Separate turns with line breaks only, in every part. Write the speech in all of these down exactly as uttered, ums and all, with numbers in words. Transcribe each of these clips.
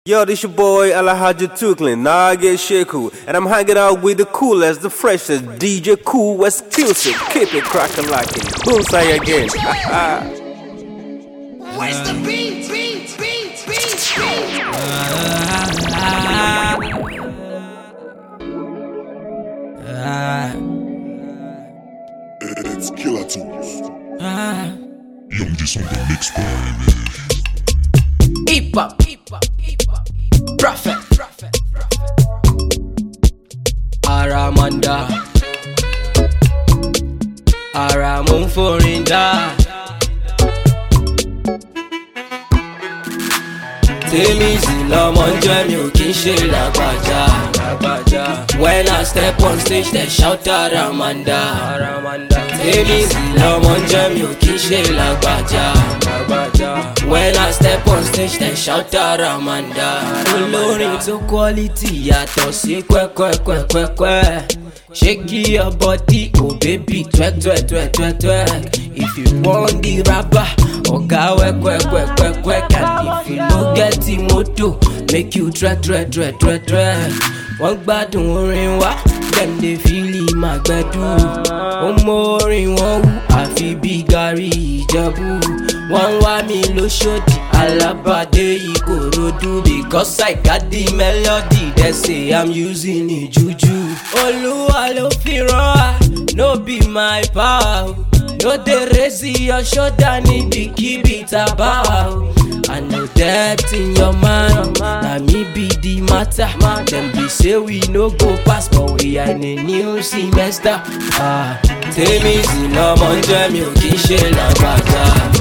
Yo, this your boy Alhaji Tuklin, nah I get shit cool, and I'm hanging out with the coolest, the freshest D J Cool West Exclusive. Keep it crackin' lockin'. Bullseye again.
Where's the beat? Beat, beat, beat, beat.
It's Killer Tools. Young just on the mix, baby.
Hip hop, hip hop, hip hop. Prophet, prophet, prophet. Aramanda, Aramun Forinda. Tèmi sì lọ́mọ ń jẹ́ mi ò kí ń ṣe làgbàjá. When I step on stage, they shout Aramanda. Tèmi sì lọ́mọ ń jẹ́ mi ò kí ń ṣe làgbàjá. When I step on stage, they shout Aramanda. Olórin tó quality yàtọ̀ sí kwẹ́kwẹ́kwẹ́kwẹ́kwẹ́. Shake your body, oh baby, twerk, twerk, twerk, twerk, twerk. If you want the rapper, oga work, work, work, work, work. And if you no get the moto, make you twerk, twerk, twerk, twerk, twerk. Wọ́n gbádùn orin wa, dem dey feel my gbedu. Ọmọ orin wọn wú, àfi bí gàrí Ìjẹ̀bú. Wọ́n wá mi lóṣòdì, Alábàdé Ìkòròdú. Because I got the melody, they say I'm using it juju. Olúwa ló fi rán wa, no be my power. No dey raise your shoulder níbikíbi tàbá. I know depth in your mind, na me be the matter. Dem be say we no go pass, but we are in a new semester. Ah, Tèmi sì lọ́mọ ń jẹ́ mi ò kí ń ṣe làgbàjá.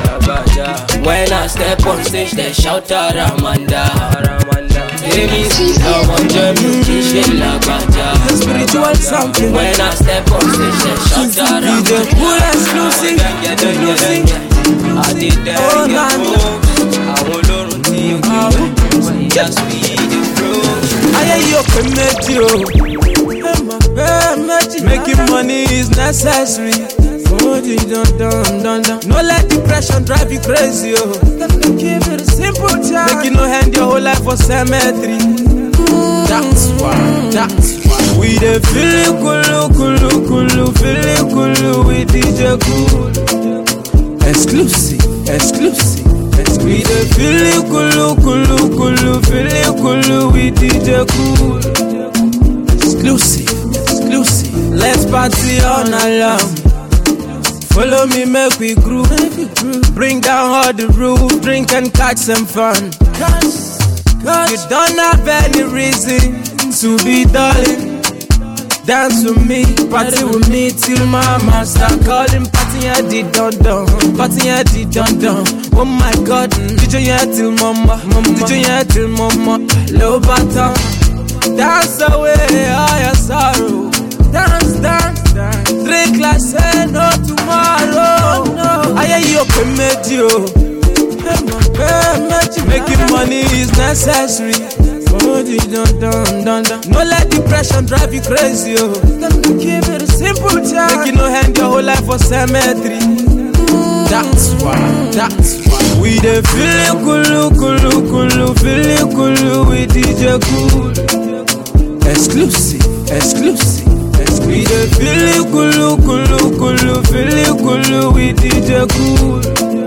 When I step on stage, they shout Aramanda. Tèmi sì lọ́mọ ń jẹ́ mi ò kí ń ṣe làgbàjá.
Spiritual something.
When I step on stage, they shout Aramanda.
D J Cool Exclusive, exclusive.
I did that.
Oh, nah, nah.
Àwọn olórun tí ó kí wọ́n just be the flow.
Ayé yóò pé méjì o. Ẹ mọ̀ pé méjì. Making money is necessary. Oh, di dun dun dun dun. No let depression drive you crazy o. Keep it a simple time. Make you no end your whole life for cemetery. That's why, that's why. We dey feel it kulu kulu kulu, feel it kulu with D J Cool. Exclusive, exclusive. We dey feel it kulu kulu kulu, feel it kulu with D J Cool. Exclusive, exclusive. Let's party all night long. Follow me, make we groove. Bring down all the roof, drink and catch some fun. You don't have any reason to be darling. Dance with me, party with me till mama start calling. Party at the dun dun, party at the dun dun. Oh my God, D J yeah till mama, D J yeah till mama. Low bottom, dance away all your sorrow. Dance, dance, dance. Drink like say no tomorrow. No, I hear you pay méjì o. Making money is necessary. Oh, di dun dun dun dun. No let depression drive you crazy, oh. Keep it a simple time. Make you no end your whole life for cemetery. That's why, that's why. We dey feel it kulu kulu kulu, feel it kulu with D J Cool. Exclusive, exclusive. We dey feel it kulu kulu kulu, feel it kulu with D J Cool.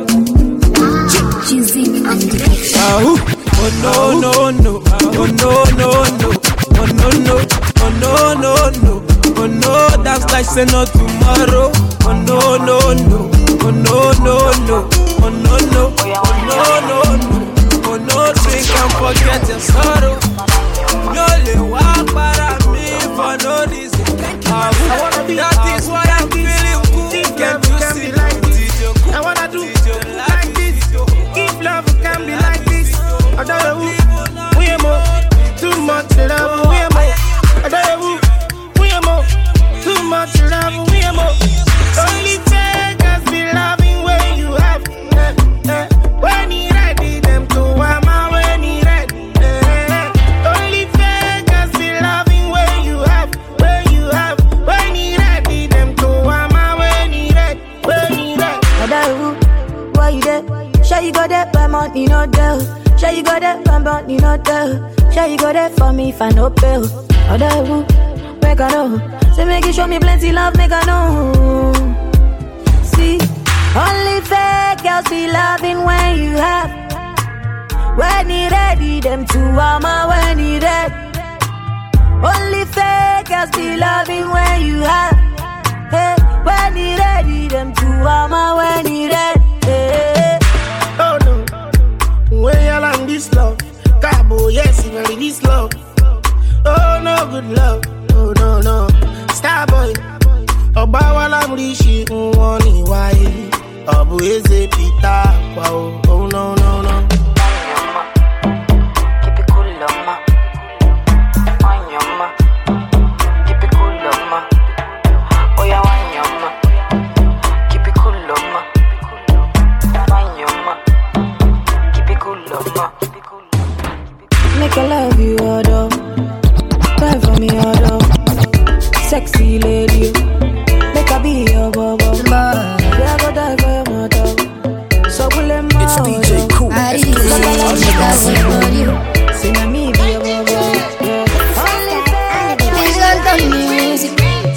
Ahoo. Oh no no no, oh no no no, oh no no, oh no no no, oh no, that's like say no tomorrow. Oh no no no, oh no no no, oh no no, oh no no no, oh no, drink and forget your sorrow. No le walk para me for no reason. That is why I'm feeling cool. Can't you see like this?
I wanna do like this. If love can be like this, I don't know we are more too much love. We are more. I don't know we are more too much love. We are more. Only beggars be loving when you have. Eh, eh. When he ready, them to am when he ready. Eh. Only beggars be loving when you have. When you have. When he ready, them to am when he ready. When he ready.
I don't know why you there. Sure you got that by money no doubt. Sure you got that by born in hotel. Sure you go there for me if I no pay. Other who, make I know. Say make you show me plenty love, make I know. See, only fake girls be loving when you have. When you ready, them two armor when you ready. Only fake girls be loving when you have. Hey, when you ready, them two armor when you ready. Hey.
Oh no, when y'all on this love, Cabo, yes, you really this love. Oh no, good love. Oh no no, Starboy. Oba wala mrishi mwani wai. Obu eze pita kwao. Oh no no no.
Keep it cool, ma. On your ma. Keep it cool, ma. Oh yeah, on your ma. Keep it cool, ma. On your ma. Keep it cool, ma. Make I love you, although. Die for me, although. Sexy lady, make a be your bubble. Yeah, I go die for your mother. So pull them out. It's D J Cool. I see you. Say na me be your bubble.
Please don't tell me music.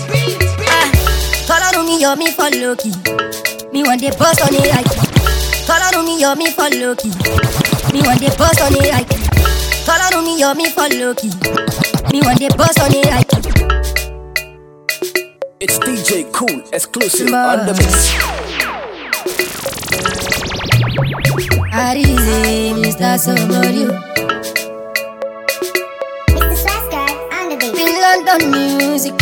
Call on me, you're me for lucky. Me one day bust on it, I call on me, you're me for lucky. Me one day bust on it, I call on me, you're me for lucky. Me one day bust on it, I
It's D J Cool, exclusive on the mix.
Arize, Mister Somebody.
Mister Swasgar on the beat.
In London music.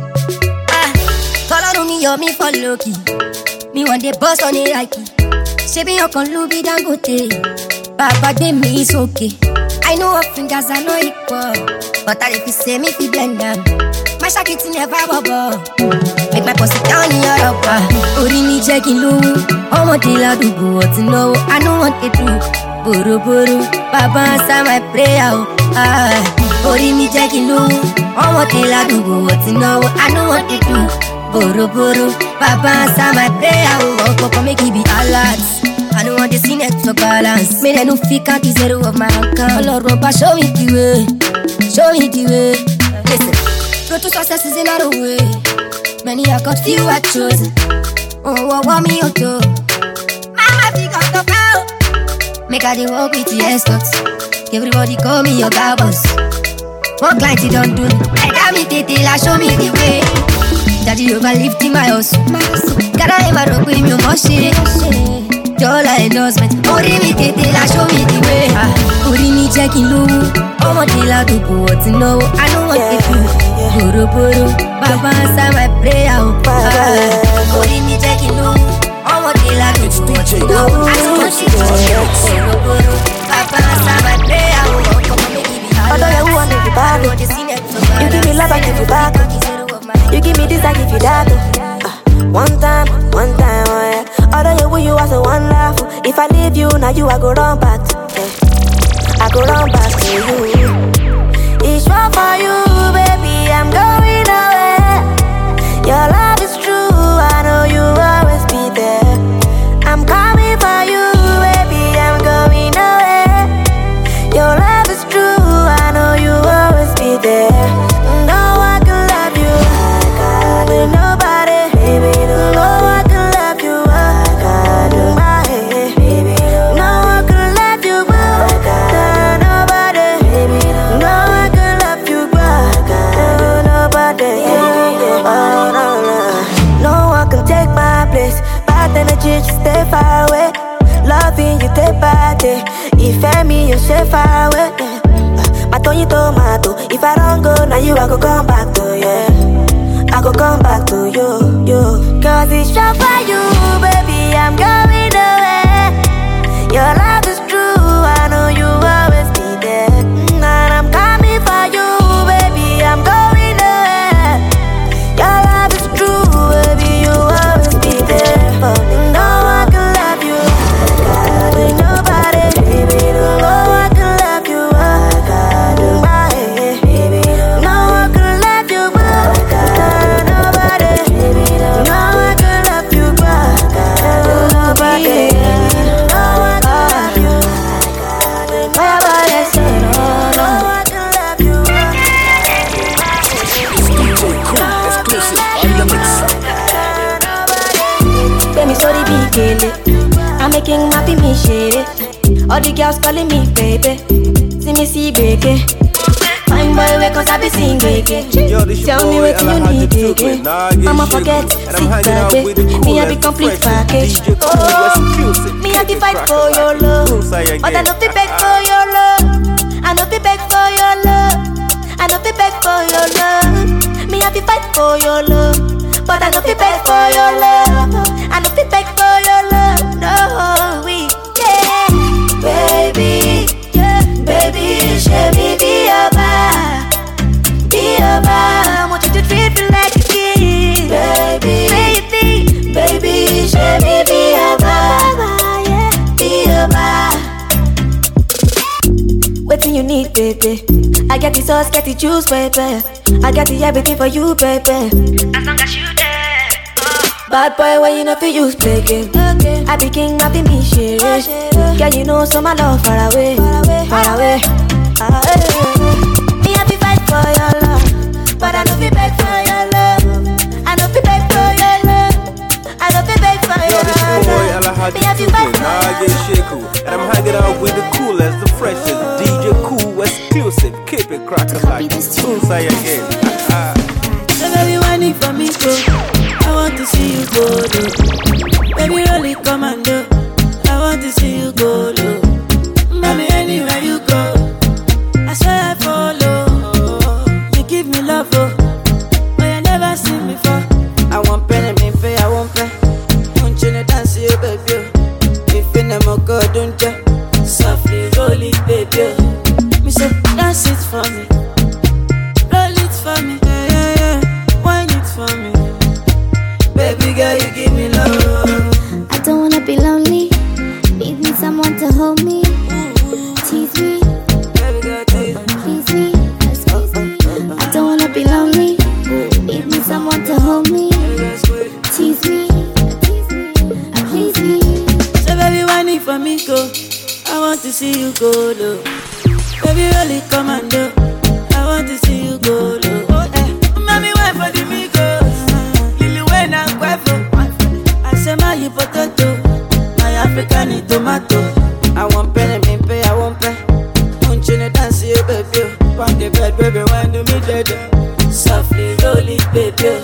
Ah, call on me, you're me for lucky. Me one day bust on it, I Shebi you can lubi dangote. Baba de me is okay. I know what fingers are no equal, but I if you say me fi blend them. My shakiti never bubble. Make my pussy down in your rubber. Ori mi checking low. Omo de la do go what to know. I know what to do. Buru buru, Baba answer my prayer. Ah, Ori mi checking low. Omo de la do go what to know. I know what to do. Buru buru, Baba answer my prayer. Oh, oh, make it be alert. I don't want to see net for balance. Me I no fit count the zero of my account. Lord, Roba, show me the way. Show me the way. Listen, road to success is another way. Many I got, few I chose. Oh, oh, oh, me auto. Mama, pick up the phone. Make I dey walk with the escorts. Everybody call me your guy boss. One client you don't do. I got me tete, la show me the way. Daddy over lifting my house. Gotta have my rope with me, more shit. Dollar endorsement. Ori mi tete la show me the way. Ah, Ori mi checking low. Omo de la do go what to know. I know what to do. Buru buru, Baba answer my prayer. Ah, Ori mi checking low. Omo de la do go what to know. I know what to do. Buru buru, Baba answer my prayer. Come on, make it be hard.
Although you want me to back, you give me love, I give you back. You give me this, I give you that. Uh, one time, one time, oh yeah. Although you, you was a one laugh. If I leave you, now you I go run back. Yeah. I go run back to you. It's wrong for you, baby. I'm going away. Your love is true. I know you always be there. I'm coming for you, baby. I'm going away. Your love is true. I know you always be there. No one can love you like I do. Nobody, baby. No one can love you like I do. Baby, no one can love you like I do. Nobody, baby. No one can love you like I do. Nobody, yeah. Oh, no, no. No one can take my place. Bad energy, just stay far away. Loving you day by day. If I me, you stay far away. Yeah. My Tony tomato. If I don't go, now you I go come back to yeah. I go come back to you, you. Cause it's just for you, baby. I'm going away. Your love is true. I know you always be there. And I'm coming for you, baby. I'm going away. Your love is true, baby. You always be there for me. No one can love you like I do. Nobody, baby. No one can love you like I do. Baby, no one can love you like I do. Nobody, baby. No one can love you like I do. Nobody, no one can love you. king, my be me shady. All the girls calling me baby. See me see baby. Fine boy, wake cause I be sing baby. Tell me what you need baby. I'ma forget, sit baby. Me I be complete package. Oh, me I be fight for your love. But I no be beg for your love. I no be beg for your love. I no be beg for your love. Me I be fight for your love. But I no be beg for your love. I no be beg for your love. No, we yeah, baby, yeah, baby, show me be your bar, be your bar. I want you to treat me like a king, baby, baby, baby, show me be your bar, yeah, be your bar. Waiting you need, baby. I get the sauce, get the juice, baby. I got the everything for you, baby. As long as you there. Oh. Bad boy, when you know for use play game. Okay. I be king, I be me shit. Girl, you know so my love far away, far away, far away. Far away. Me I be fight for your love, but I know be beg for your love. I know be beg for your love. I know be beg for your love. Me I be fight for your love.
And I'm hanging out with the coolest, the freshest D J Cool exclusive. Keep it cracking like Boomsay again.
So baby, whining for me, go. I want to see you go low. Baby, really come and do. I want to see you go low. Baby, anywhere you go, I swear I follow. You give me love, oh, but you never seen me before. I want penny, me pay, I want pay. Don't you know dance, you baby. If you never go, don't you? Softly roll it, baby. Me say, dance it for me. Roll it for me. Yeah, yeah, yeah. Wine it for me. Baby girl, you give me love.
I don't wanna be lonely. Need me someone to hold me. Tease me.
Baby girl, tease me.
Please me. Excuse me. I don't wanna be lonely. Need me someone to hold me. Tease me. Please me.
So baby, whining for me, go. I want to see you go low. Baby, really come and do. I want to see you go low. Oh, eh. Mommy, wait for the amigos. Lily Wayne and Quavo. I say my potato, my African tomato. I want penny, me pay, I want pay. Don't you know dance, you baby. On the bed, baby, when do me dead. Softly roll it, baby.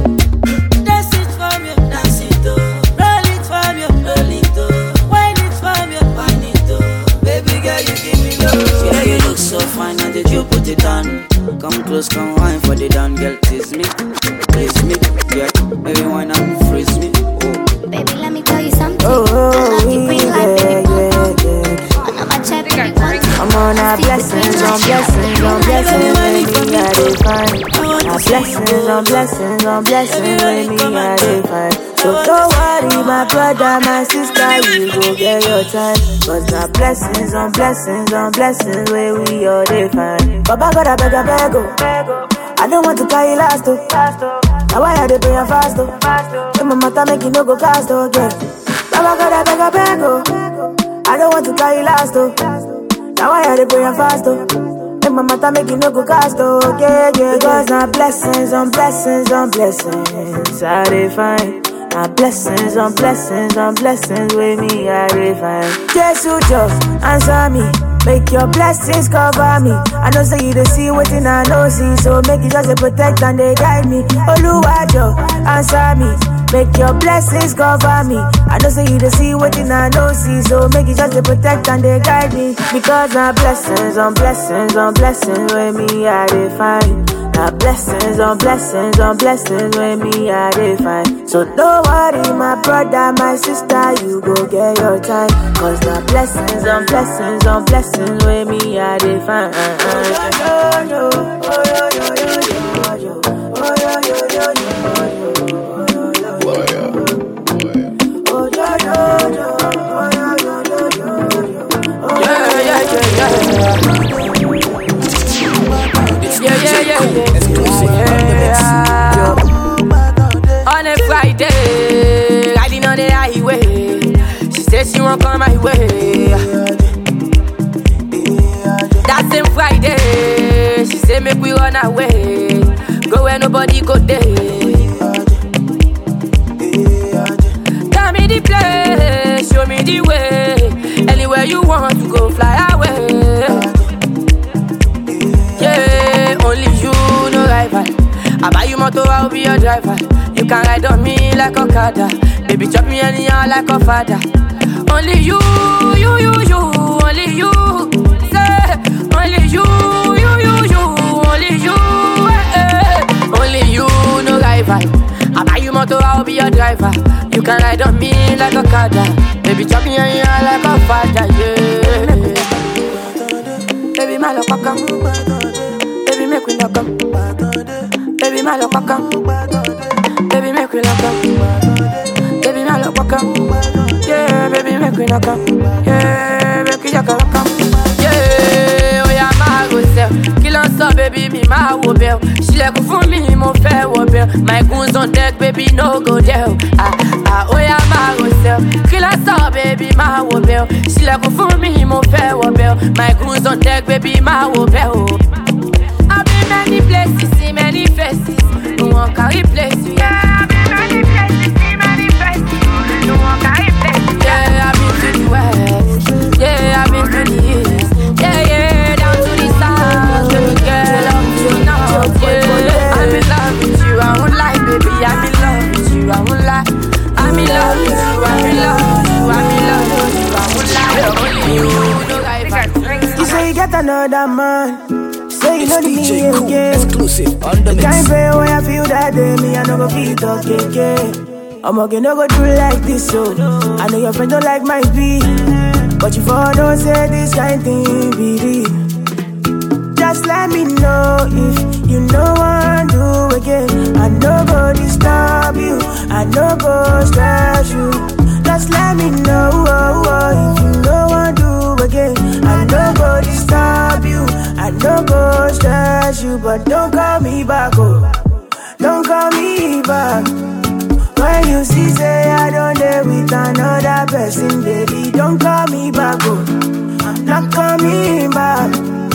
Dance it for me, dance it, oh. Roll it for me, roll it, oh. Wine it for me, wine it, oh. Baby girl, you give me love. Yeah, you look so fine, and did you put it on? Come close, come wine for the down, girl, tease me, please me, yeah. Baby, wine and freeze me, oh.
Baby, let me tell you something.
Oh,
I love you, bring
yeah,
life, baby.
yeah, yeah.
I know my check, baby.
I'm on a blessings, on blessings, on blessings, when me I dey find. A blessings, on blessings, on blessings, when me I dey find. So don't worry, my brother, my sister, you go get your time. Cause my blessings, on blessings, on blessings, where we all dey find. Baba God, I beg, I beg, oh. I don't want to carry last, oh. Now why I dey pray and fast, oh. When my mother make you no go cast, oh, yeah. Baba God, I beg, I beg, oh. I don't want to carry last, oh. Now I had to pray and fast, oh. Make my mother make you no go cast, oh. Yeah, yeah, because now blessings on blessings on blessings I dey find. Now blessings on blessings on blessings with me I dey find. Jesus just answer me. Make your blessings cover me. I know say you don't see waiting I know see. So make it just a protect and they guide me. Oluwajo, answer me. Make your blessings cover me. I know say you don't see waiting I know see. So make it just a protect and they guide me. Because now blessings on blessings on blessings with me I dey find. Now blessings on blessings on blessings with me I dey find. So don't worry my brother, my sister, you go get your time. Cause now blessings on blessings on blessings with me I dey find.
Yeah, yeah, yeah, yeah. Yeah, yeah, yeah, yeah. On a Friday, riding on the highway. She said she won't come my way. That same Friday, she said make we run away. Go where nobody go there. Tell me the place, show me
anyway. Anywhere you want to go, fly away. Yeah, only you know rival. I buy you motor, I'll be your driver. You can ride on me like a Okada. Baby, chop me anyhow like a father. Only you, you, you, you, only you. Say, only you, you, you, you, only you. Eh, eh. Only you, no rival. I buy you motor, I'll be your driver. You can ride on me like a Okada. Baby, chop me anyhow like a father. Yeah. Baby, my love, come. Baby, make we knock up. Baby, my love, come. Baby, make we knock up. Baby, my love, come. Yeah, baby, make we knock up. Yeah, make we knock up. Yeah, oh yeah, my go sell. Kill on so, baby, me my wobble. She like for me, mo fair wobble. My goons on deck, baby, no go there. Ah, ah, oh yeah, my go sell. Kill on so, baby, my wobble. She like for me, mo fair wobble. My goons on deck, baby, my wobble. I've been many places, see many faces. No one can replace you. Yeah, I've been many places, see many faces. No one can replace you. Yeah, I've been to the west. Yeah, I've been to the east. Yeah, yeah, down to the south. Baby girl, up to the north. Yeah, I'm in love with you. I won't lie, baby. I'm in love with you. I won't lie. I'm in love with you. I'm in love with you. I'm in love with you. I won't lie. Only you, no rival.
You say you get another man. Say you know the
D J
me
Cool,
again.
exclusive on the
The kind
mix.
pain where I feel that day, me I no go feel talk again. I'm okay, no go do like this, so I know your friend don't like my beat, but you for don't say this kind thing be real. Just let me know if you know what to do again. I no go disturb you, I no go stress you. Just let me know oh, oh, if you know what to do again. I no go disturb you, I no go stress you, but don't call me back, oh, don't call me back. When you see say I don't dare with another person, baby, don't call me back, oh, I'm not coming back.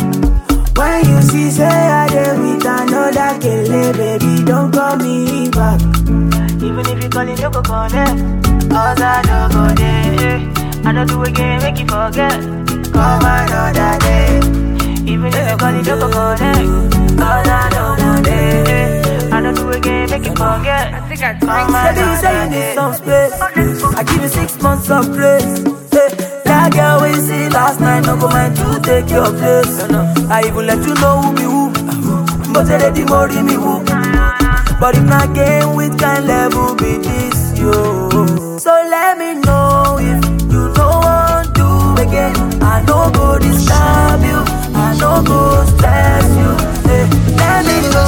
When you see say I dare with another kele, baby, don't call me back. Even if you call it, you go connect. Cause I don't go there. I don't do again, make you forget. Come another day. Even if you call it, you go connect. Cause I don't go there. I don't do again, make you forget. I think I Come another you say you need some space. I give you six months of grace. Hey, that girl we see last night, no go mind to take your place. I even let you know who be who. But they let the more me who. But if not game with kind level be this, yo. So let me know if you don't want to again. I no go disturb you, I no go stress you. Hey, let me know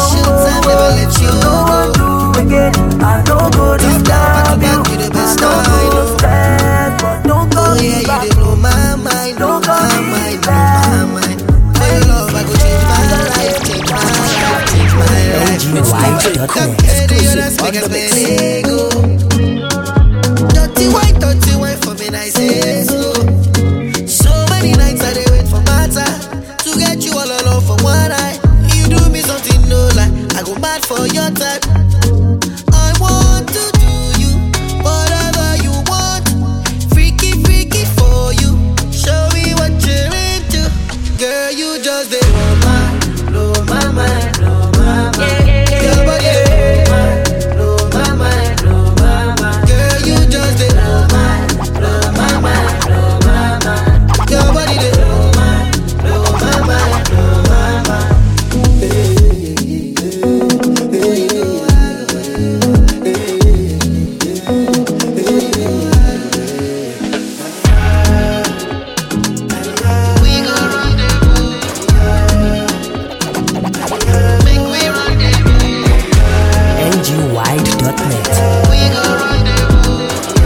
if you don't want to again. I no go disturb you, I no go stress. But don't go me back. Blow my mind, don't go me back. My love, I go change my life, change my life, change my life. Exclusive on the mix. Dirty white, dirty white for me, I say so. So many nights I wait for matter to get you all alone for one night. You do me something no lie, I go mad for your type. I want to do you whatever you want, freaky freaky for you. Show me what you're into, girl. You just dey blow my, blow my mind, blow my mind. Your body blow my, blow my mind, blow my mind. Girl, you just dey blow my, blow my mind, blow my mind. Your body dey blow my, blow my mind, blow my mind. We go rendezvous, make we rendezvous.
N G wide dot net.
We go rendezvous,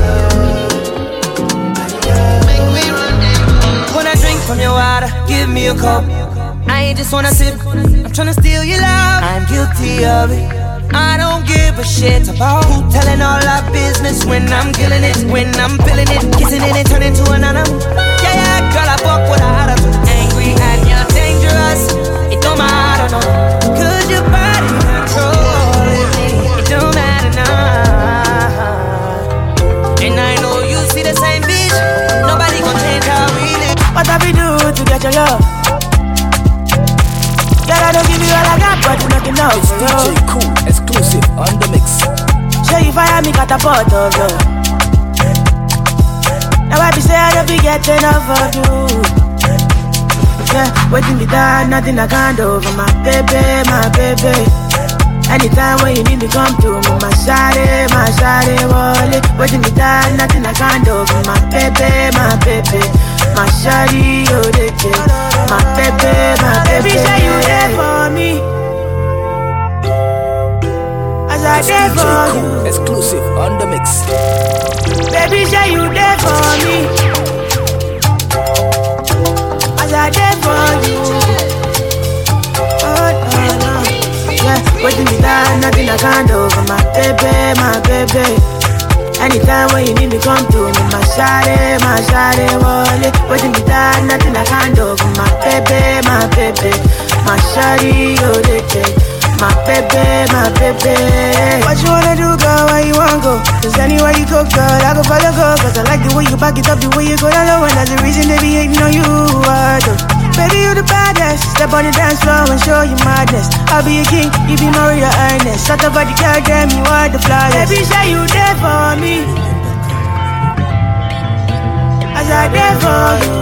make we rendezvous.
When I drink from your water, give me a cup. I ain't just wanna sip, I'm tryna steal your love. I'm guilty of it. I don't give a shit about who telling all our business when I'm killing it, when I'm feeling it, kissing it and turning to an animal. Yeah, yeah, girl, I fuck with a attitude. Angry and you're dangerous. It don't matter, no. Cause your body controlling me. It don't matter, no. And I know you see the same bitch. You know,
It's D J Cool, exclusive on the mix.
Show you fire me catapult of love. Now I be say I don't be getting enough of you. Yeah, waiting me down, nothing I can't do for my baby, my baby. Anytime when you need me, come to me, my shawty, my shawty, wallet. Waiting me down, nothing I can't do for my baby, my baby. My shawty, oh, they take my baby, my baby. Baby, say you there for me. As I there for you.
Exclusive on the mix.
Baby, say you there for me. As I there for you. Oh, no, no. Yeah, waiting me down, nothing I can't do for my baby, my baby. Anytime when you need me, come to me, my shawty, my shawty, wallet. Waiting me down, nothing I can't do for my baby, my baby. My shawty, oh, they take my baby, my baby. What you wanna do, girl? Where you wanna go? Cause anywhere you go, girl, I go follow, go. Cause I like the way you back it up, the way you go down low. And that's the reason they be hating on you, I do. Baby, you the baddest. Step on the dance floor and show you madness. I'll be a king, you be Maria Ernest. Shut up, body, girl, damn, you are the flyest. Baby, say you there for me. As I there for you.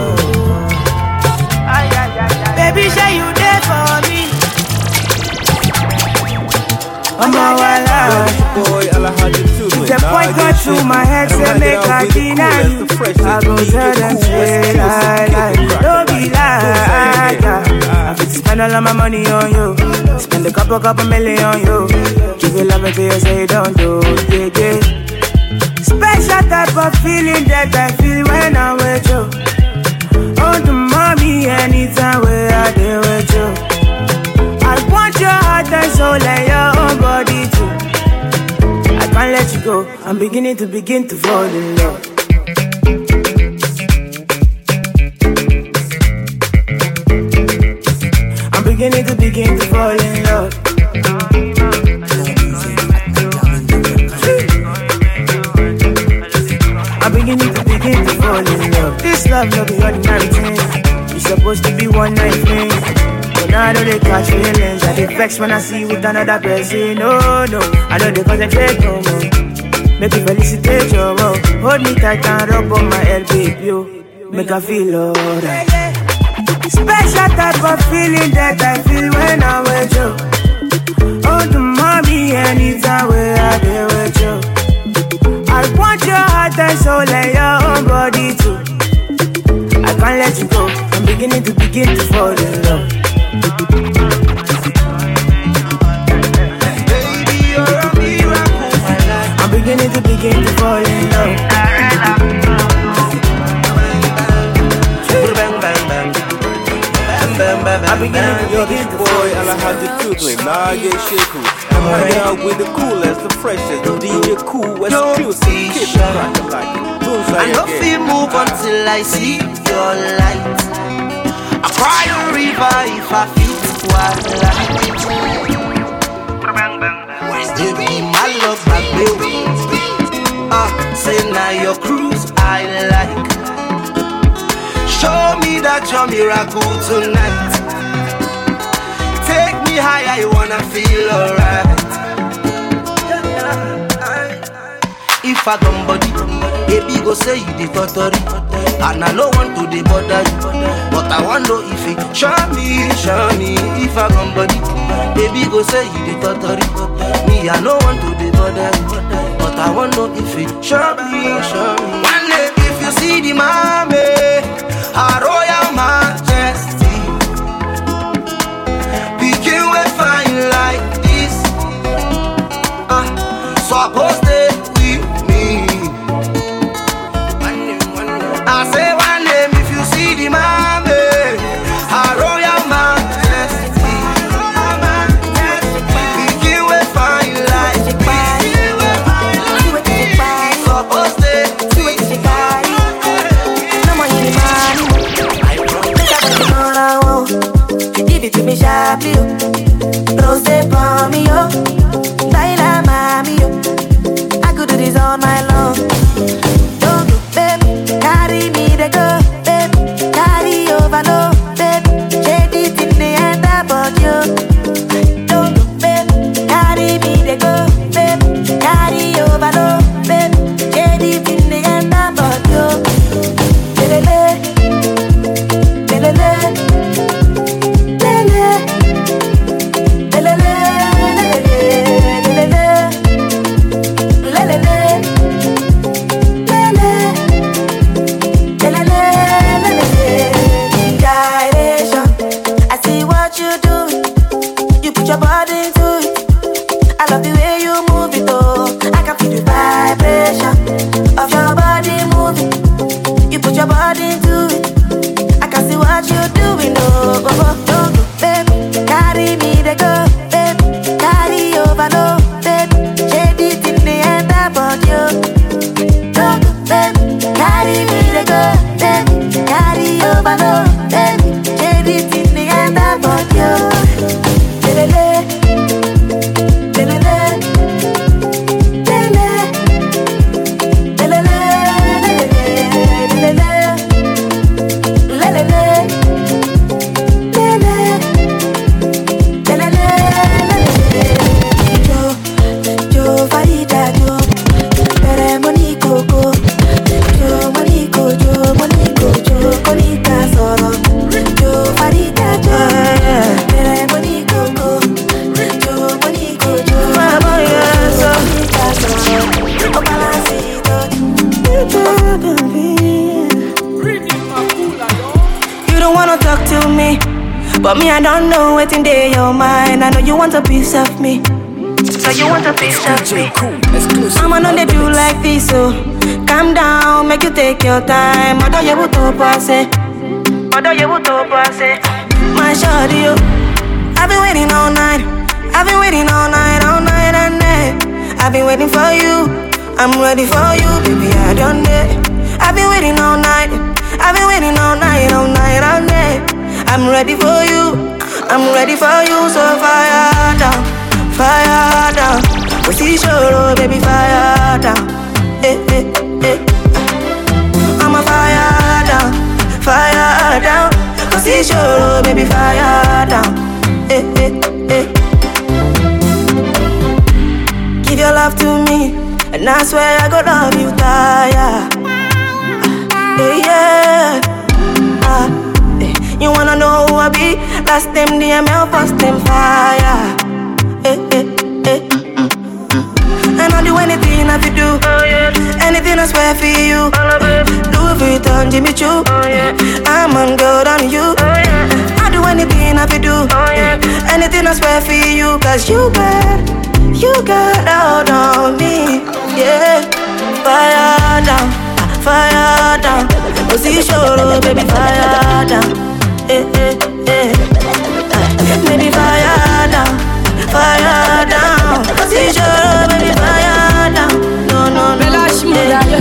Baby, say you there for me. I'm a wild
boy, Alhaji Tughlin.
The point got through my head, say make I deny you. I go tell them say lie, lie. Don't be lie, I fit spend all of my money on you. Spend a couple, couple million on you. Give you love until you say don't do, yeah, yeah. Special type of feeling that I feel when I'm with you. Oh, the mommy, anytime where I deal with you. I want your heart and soul and your own body too. I can't let you go. I'm beginning to begin to fall in love. I'm beginning to begin to fall in love. I'm beginning to begin to fall in love. This love no be ordinary thing. It's supposed to be one night thing. But now I know they catch feelings. I get vexed when I see you with another person. No, no, I know they concentrate no more. Make you felicitate your love. Hold me tight and rub on my head, baby. You make I feel alright. Special type of feeling that I feel when I'm with you. Oh, the mommy, anytime where I deal with you. I want your heart and soul and your own body too. I can't let you go. I'm beginning to begin to fall in love. Baby, you're a miracle, my life. I'm beginning to begin to fall in love. I'm beginning to begin to fall in love.
Alhaji Tughlin, nah, I get shaky. I'm hanging out with the coolest, the freshest, D J Cool, West Exclusive, keep it cracking like it.
I no feel move until I see your light. I cry a river if I feel twilight. You be my love, my baby. Ah, uh, say now your cruise I like. Show me that you're miracle tonight. Take me higher, I wanna feel alright. If I come body, baby go say you the totally. And I no want to the bother you, but I wonder if it show me, show me. If I come body, baby go say you the totally. Me I no want to the bother you, but I wonder if it show me, show me. One day if you see the mommy, her royal majesty, begin with fine like this. Uh, so I post it. I say one name if you see the mommy, her royal majesty, begin with fine like this. Supposed to no more in the give it to me sharply, close it for me, oh, Laila mami, oh, I could do this all night long. Carry me the go, babe. Carry over, no, babe. Shade it in the end about you. Don't go,
But me, I don't know what's in there, your mind. I know you want a piece of me. So you want a piece of me. I'ma know they do like this, so calm down, make you take your time. Mother, you will to pass it. Mother, you will to pass it. My shawty, you. I've been waiting all night. I've been waiting all night, all night and day. I've been waiting for you. I'm ready for you, baby. I done it. I've been waiting all night. I've been waiting all night, all night, all day. I'm ready for you. I'm ready for you. So fire down, fire down. We see show, baby, fire down. Eh, eh, eh. I'm a fire down, fire down. We see show, baby, fire down. Eh, eh, eh. Give your love to me, and I swear I go love you, yeah. Uh, yeah. Uh, you wanna know who I be? Last them D M L, first them fire. Eh, eh, eh. And I'll do anything I could do. Oh, yeah. Anything I swear for you. Louis Vuitton, Jimmy Choo. Oh, yeah. I'm on good on you. Oh, yeah. I'll do anything I could do. Oh, yeah. Anything I swear for you. Cause you got, you got out on me. Yeah. Fire down, fire down. Oh, see show, baby, fire down. Eh, eh, eh. Baby, fire down, fire down. Oh, see show, baby, fire down. No, no, no. Yeah.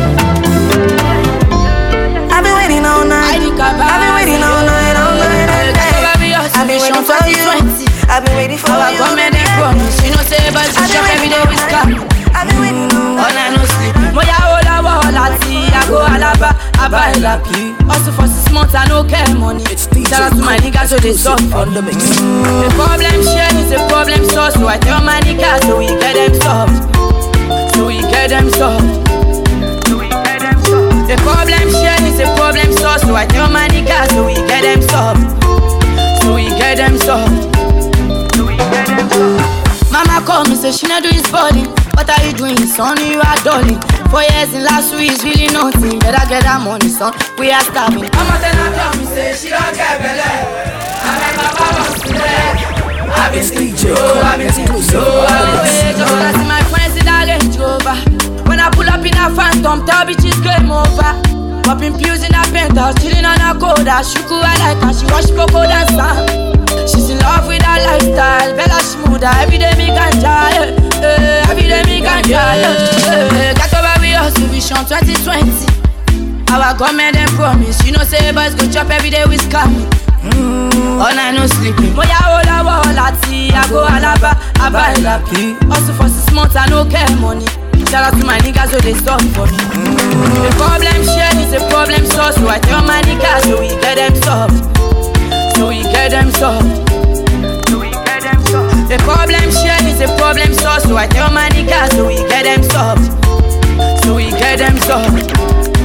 I've been waiting all night. I've been waiting all night, all night, all night. I've been waiting for you. I've been waiting for you.
I come and promise. You know, say, but you shop every day with scam.
I've been waiting all night.
All I know sleep. Moya hola wala ti. I go alaba, I buy lapi. Also for six months I no care money. Shout out to my niggas so they stop on the mix. The problem share is a problem solved. So I tell my niggas so we get them solved. So we get them solved. So we get them solved. The problem share is a problem solved. So I tell my niggas so we get them solved. So we get them solved. So we get them solved. Mama call me say she not do his body. What are you doing, son? You are darling. Four years in last week is really nothing. Better get that money, son. We are starving. Mama tell her tell me say she don't get belly. I make my papa today. I've been sleep, oh, I've been sleep, oh, I've been sleep. I see my friends in a Range Rover. When I pull up in a Phantom, tell bitches game over. Popping pills in a penthouse, chilling on a coda. Shuku I like her, she wash cocoa dance. She's in love with her lifestyle. Bella Shmuda, every day me ganja, yeah. Uh, every day me ganja, yeah. Got over with us, Vision twenty twenty. Our government and promise. You know say boys go chop every day with scam. Mm. All night no sleeping. Moya hola wala ti. I go alaba, I buy lapi. Also for six months I no care money. Shout out to my niggas so they stop for me. Mm. The problem share is a problem solved. So I tell my niggas so we get them solved. So we get them solved. So we get them solved. The problem share is a problem solved. So I tell my niggas so we get them solved. So we get them solved.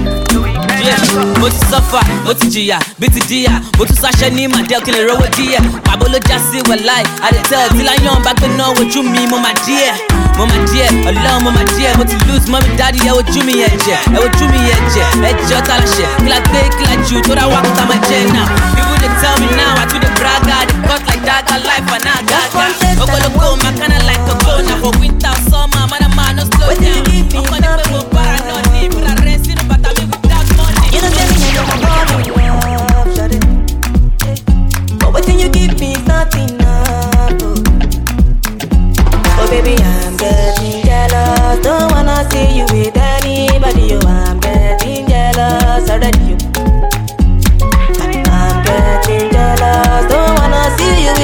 Yeah, mo ti suffer, mo ti jìyà, bí ti díyà, mo tún sáṣẹ́ ní màdé kí lè rówó díẹ̀. Pàbó ló já sí wẹ̀láì, I dey tell tí láyọ̀n bá gbé náà wojú mi, mo máa díẹ̀. Mo máa díẹ̀, ọlọ́run mo máa díẹ̀, mo ti lose mọ́mí dáàdì ẹ wojú mi ẹ̀jẹ̀, ẹ wojú mi ẹ̀jẹ̀, ẹ̀jẹ̀ ọ̀tá láṣẹ, kí la gbé kí la jù tó dá wà kó tá máa jẹ náà. People dey tell me now, I too dey brag, I dey cut like dagger life and now gaga. Ogologo ma kinda like cocoa, na for winter or summer, man a man no slow down. Ọkọ ní pé mo para náà ní ìmúra rẹ̀ sínú bàtà mi without money.
You don't tell me you're my love, shut it. But what you give me is not enough. Oh. oh baby, I'm getting jealous. Don't wanna see you with anybody. Oh, I'm getting jealous already. I'm getting jealous. Don't wanna see you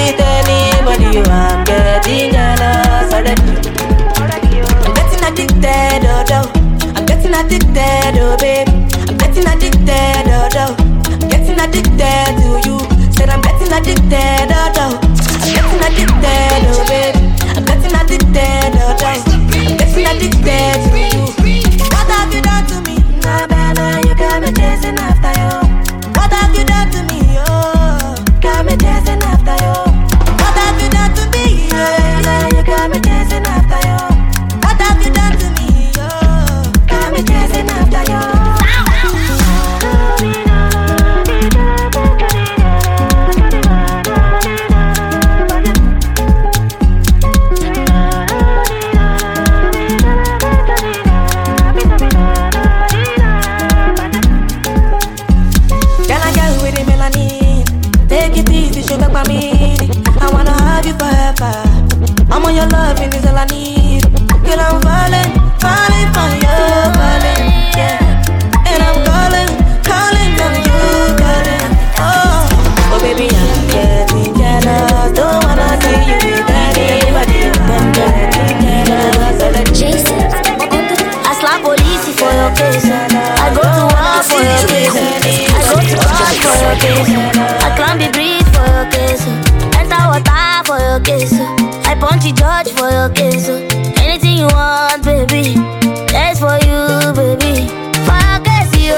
loving is all I need. Girl, I'm falling, falling for you, falling, yeah. And I'm calling, calling on you, calling. Oh, oh baby, I'm getting jealous. Don't wanna see you with anybody. I'm getting jealous.
Jason, I slap police for your case. I go to war for your case. I go to court for your case. I climb the bridge for your case. Enter water for your case. I punch the judge for your case. Anything you want, baby, that's for you, baby. For your case, yo.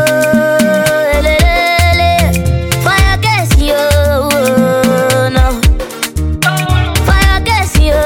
For your case, yo. No. For your case, yo.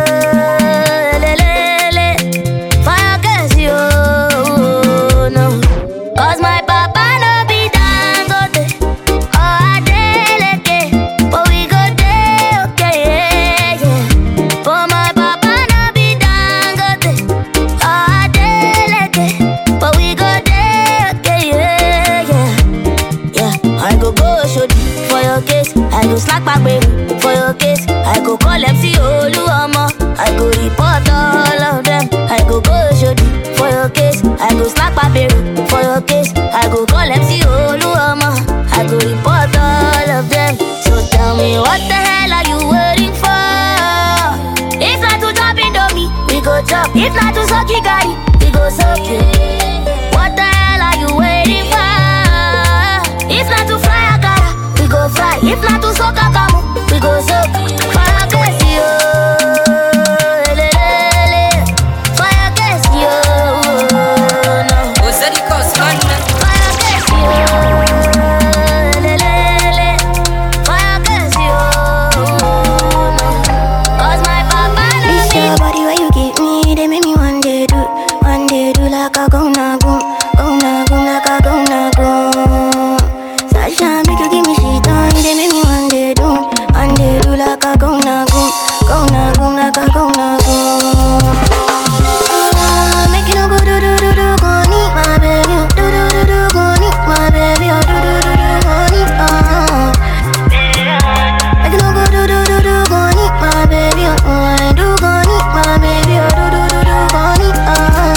For your case, yo. No. Cause my papa no be Dangote or Adeleke, but we go there, okay, yeah, yeah. For my papa no be Dangote or Adeleke, but we go there, okay, yeah, yeah, yeah. I go go shoot for your case, I go slack back baby for your case, I go call M C Oluomo, I go report all of them, I go go shoot for your case, I go slack back baby for your case, I go call M C Oluomo, I go report all of them. So tell me what the hell are you waiting for? If not to chop Indomie, we go chop. If not to suck you, Gary, we go suck you. What the hell are you waiting for? If not to fry Akara, we go fry. If not to soak Akamu, we go soak. Fire case, yo. Fire case, yo. No. Fire case, yo. Fire case, yo. No. Cause my papa no
This
be
your body where you give me, they make me one day do, one day do like a go na go, go na go like a go na go. Sasha make you give me shit on, they make me one day do, one day do like a go na go, go na go like a go na go. Ah, make you no go do do do do go need my baby, oh. Do do do do go need my baby, oh. Do do do do go need, ah. Make you no go do do do do go need my baby, oh. I do go need my baby, oh. Do do do do go need, ah.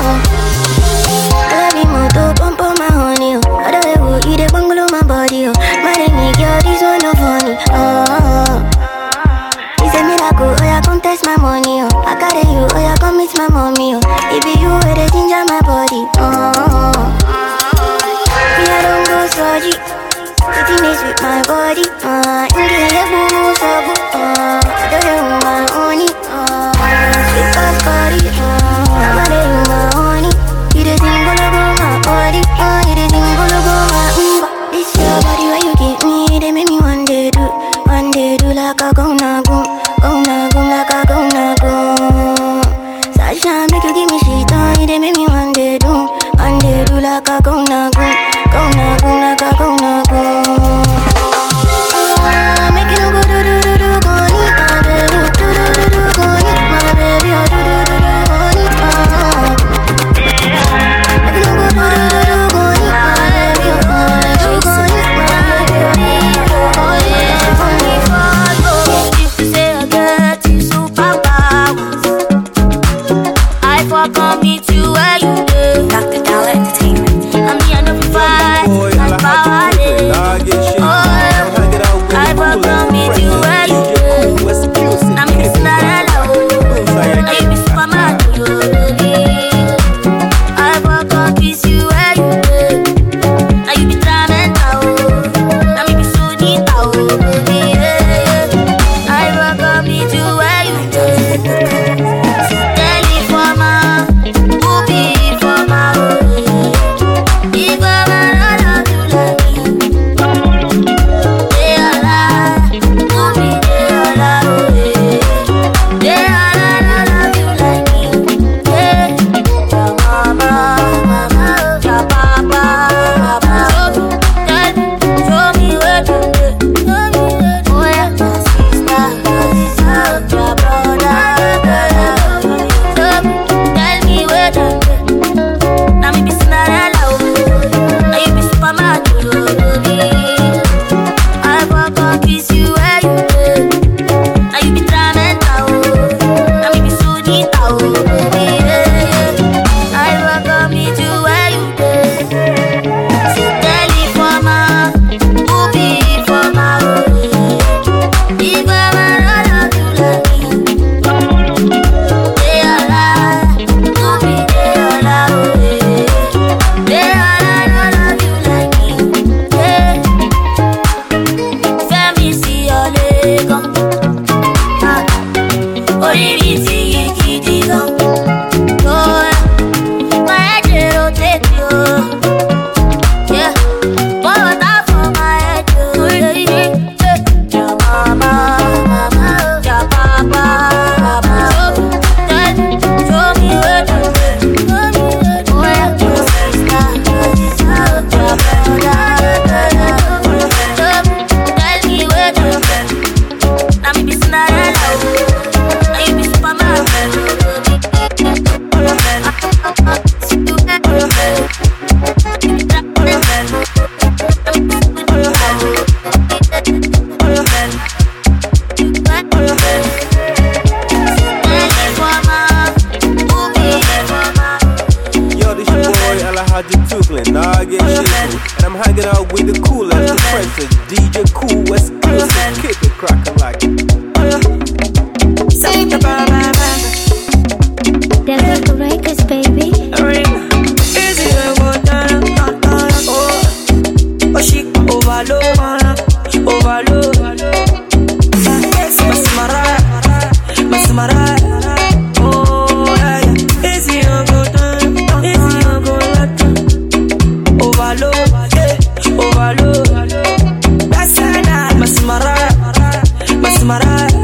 I love you more to pump on my honey, oh. I don't ever eat a bungalow my body, oh. My name girl, this one no funny, oh. It's a miracle, oh yeah, come test my money, oh. I got it, you, oh yeah, come meet my mommy, oh. It be you where they ginger my body, oh. Me, I don't go surgery. Sitting is with my body, uh. In the air, boom, boom, so boom, uh. I don't know my honey, uh. Sweet as body, uh. I'm a day, my honey. You the thing, gonna go my body, uh. You the thing, gonna go my, mm. This your body, where you give me, they make me one day do, one day do like a go na go, go na go like a go na go. Sasha make you give me shit on, they make me one day do, one day do like a go na go, go na go like a go na go. Ah, make you no go do do do do go need my baby, do do do do go need my baby, oh. Do do do do go need, ah. Make you no go do do do do go need my baby, oh. Do go need my baby, oh. Oh yeah, only for you. If you say I got you, so
hanging out with the coolest, the freshest D J Cool exclusive. Keep it cracking like it.
Devil Records, baby.
Easy over time, oh, oh, she overload, overload. Masmara, masmara, oh yeah. Easy over time, easy over time. Overload, yeah, overload. That's it, masmara, masmara.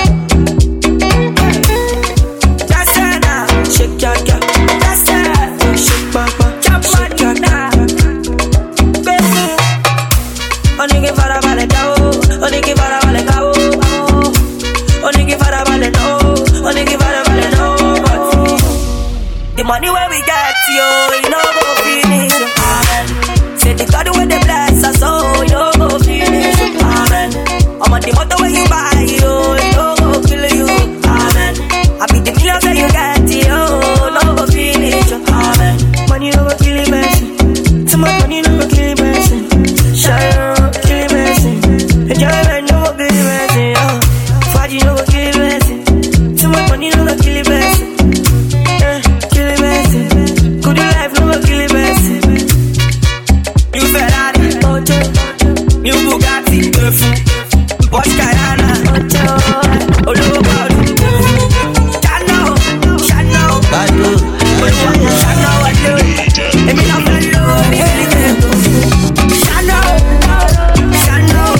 Money where we get, yo, you know go finish, amen. Say the God where they bless us, so you know go finish, amen. I'm on the motor where you buy, yo, you know go kill you, amen. I be the millions that you get, yo, no go finish, amen. Money no go kill a person, too much money no go kill a person. Shine no kill a person, enjoyment no go kill a person, yo. Faji no go kill a person, too much money no go kill a person. New Bugatti, Porsche Carrera, Oluwa, Chanel, Chanel, Chanel, Chanel, Emi na fellow, Chanel, Chanel,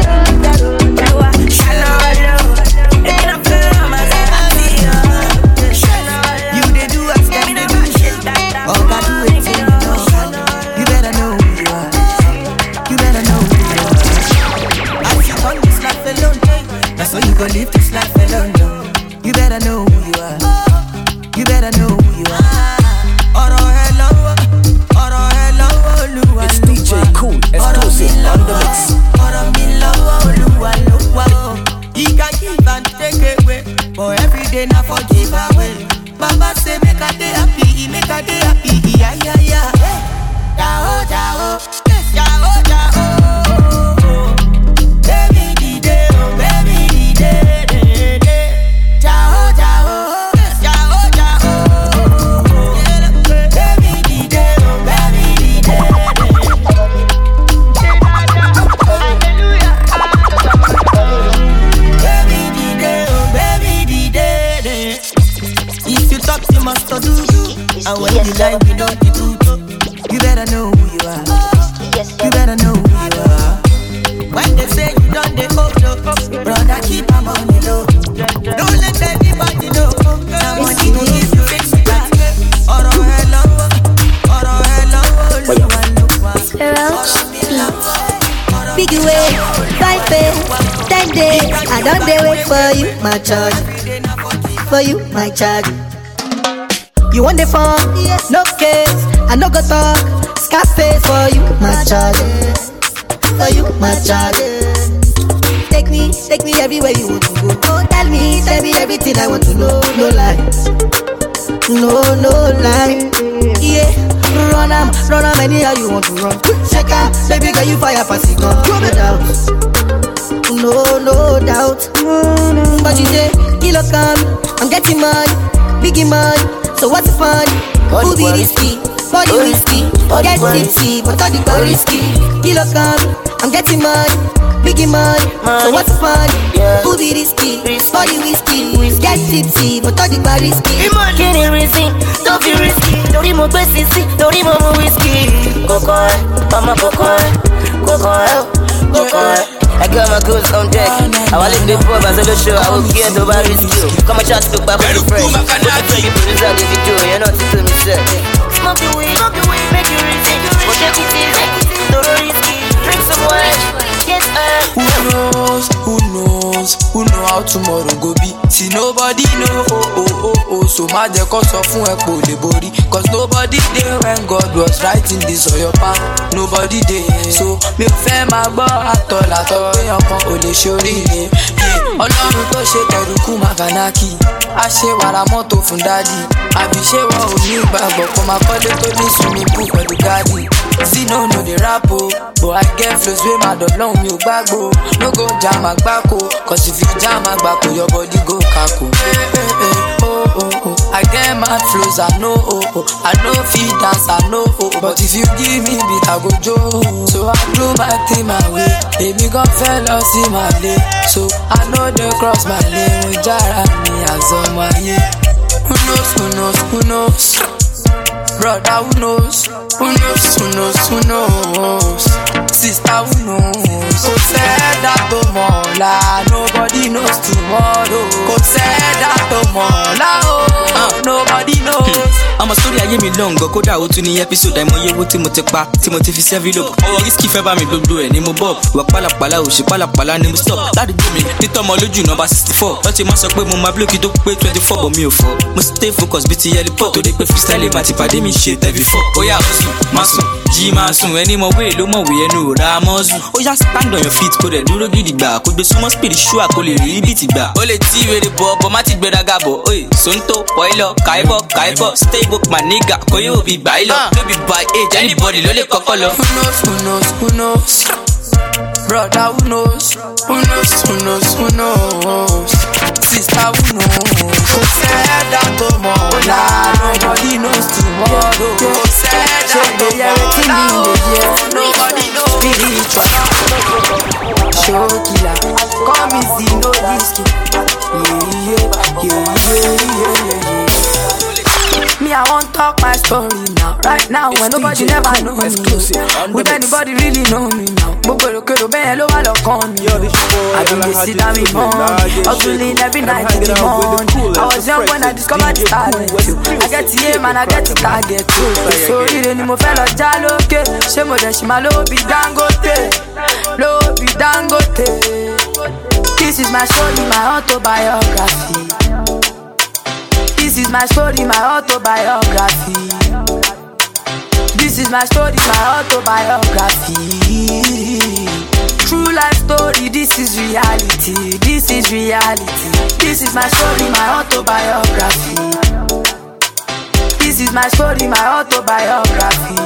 Chanel, Emi na fellow, Chanel. You dey do us, you dey do shit like that. Oh God, do it, you know. You better know who you are. You better know who you are. As you on this life alone, that's how you gon' live this life alone. You better know who you are. You better know who you are. Oro hello, oro hello, Oluwa.
It's D J Cool, exclusive on the mix.
Oro mi lowo, Oluwa, Oluwa. He can give and take away, but every day na for give away. Baba say make a day happy, make a day happy, yeah yeah yeah. Jao, jao, jao, jao. Baby di day, oh baby di day, day, day. Jao, jao, jao, jao. Baby di day, oh baby di day, baby di day, oh baby di day, day. If you talk, you must do. And when you lie, we know the truth. You better know who you are. You better know who you are. When they say you done the hope, no, brother, keep my money low. Don't let anybody know. Now money will give you fix it right. Oro hello, oro hello, Oluwa, Oluwa.
Big way, five days, ten days. I don't dey wait for you, my charge. For you, my charge. You want the phone? No case. I no go talk. Scarface for you, my charge. For you, my charge. Take me, take me everywhere you want to go. Oh, tell me, tell me everything I want to know. No lies, no, no lies. Yeah, run am, run am anyhow you want to run. Check out, baby girl you fire pass it gun. No doubt, no, no doubt. But you say, kilo come, I'm getting money, biggie money. So what's the fun? Who be risky? Body risky, get tipsy, but all the bar risky. Kilo come, I'm getting money, biggie money. So what's the fun? Who be risky? Body risky, get tipsy, but all the bar risky.
Kenny risky, don't be risky. Don't remove sissy, don't remove whiskey. Coco, mama coco, coco, coco. I got my goods on deck. I will leave the pub as a show. I will get over risky. Come and chat to back with fresh. What I tell you, put this out if you do. You're not to me, sir. Smoke the weed, smoke the weed, make you risky. What take it easy, don't risky. Drink some wine, yes, uh.
Who knows, who knows, who know how tomorrow go be. See nobody know, oh, oh, oh, oh. So my de cause of fun epo le body. Cause nobody there when God was writing this on your palm. Nobody there. So me fẹ́ máa gbọ́ àtọ̀ látọ̀ èèyàn kan ò lè ṣoríire. Ọlọ́run
tó ṣe kẹrùkú maganaki. A ṣe wàrà mọ́tò fún dádì. Àbí ṣé wọn ò ní ìgbàgbọ́ kó máa kọ́lé tó ní swimming pool pẹ̀lú gádì. Zino no dey rap o, but I get flows wey my dog long mi ò gbàgbó. No go jam àgbákò, cause if you jam àgbákò, your body go kako. Hey, hey, hey, oh, oh, oh. I get mad flows, I know, oh, oh. I know fit dance, I know, oh, oh. But if you give me beat, I go joke. So I do my thing my way. Baby gon' fell off in my lane. So I know they cross my lane. Jara me as on my yeah. Who knows, who knows, who knows? Brother, who knows? Who knows, who knows, who knows? Sister, who knows? Go say that tomorrow, nobody knows tomorrow. Go say that tomorrow, uh, nobody knows.
I'm a story ayé mi long go kódà ó tún ní episode àìmọye owó tí mo ti pa tí mo ti fi sẹ́fì lò. Ọwọ́ risky fẹ́ bá mi gbogbo ẹ̀ ni mo bọ̀. Ìwà pálapàla òṣì pálapàla ni mo stop. Ládùúgbò mi títọ́ ọmọ lójú nọ́mbà sixty four. Lọ́tí máa sọ pé mo máa blókì tó pé twenty four bọ̀ mi ò fọ́. Mo stay focus bí ti yẹli pọ̀. Torí pé freestyle máa ti pàdé mi ṣe tẹ́bí fọ́. Ó yà ọ̀sùn máa sùn jí máa sùn ẹni mọ̀ wéè ló mọ̀ wé ẹnu ò ra mọ́ sùn. Ó yá stand on your feet kó dẹ̀ dúró gidi gbà. Kó gbé súnmọ́ spiritual kó lè rí bí ti gbà. Ó lè tí wèrè bọ̀ bọ̀ má ti gbéraga bọ̀. Oye Sonto Poilo Kaibo Kaibo stay book my nigga. Kò yóò bí gbà í lọ. No be by age anybody ló lè kọ́kọ́ lọ.
Who knows, who knows, who knows? Brother, who knows? Who knows, who knows, who knows? Sister, who knows? Who said that tomorrow? Nobody knows tomorrow. Who said that tomorrow? Nobody knows. Spiritual. Show killer. Come easy, no risky. Yeah, yeah, yeah, yeah, yeah, yeah. Me, I won't talk my story now. Right now, when nobody never know me. Would anybody really know me now? Bobolo kedo ben hello hello call me. I do this sit down with mom. Hustling every night in the morning. I was young when I discovered this talent. I get the aim and I get the target too. So you don't know fellow jalo ke. She mo de she ma lo bi dangote, lo bi dangote. This is my story, my autobiography. This is my story, my autobiography. This is my story, my autobiography. True life story, this is reality. This is reality. This is my story, my autobiography. This is my story, my autobiography.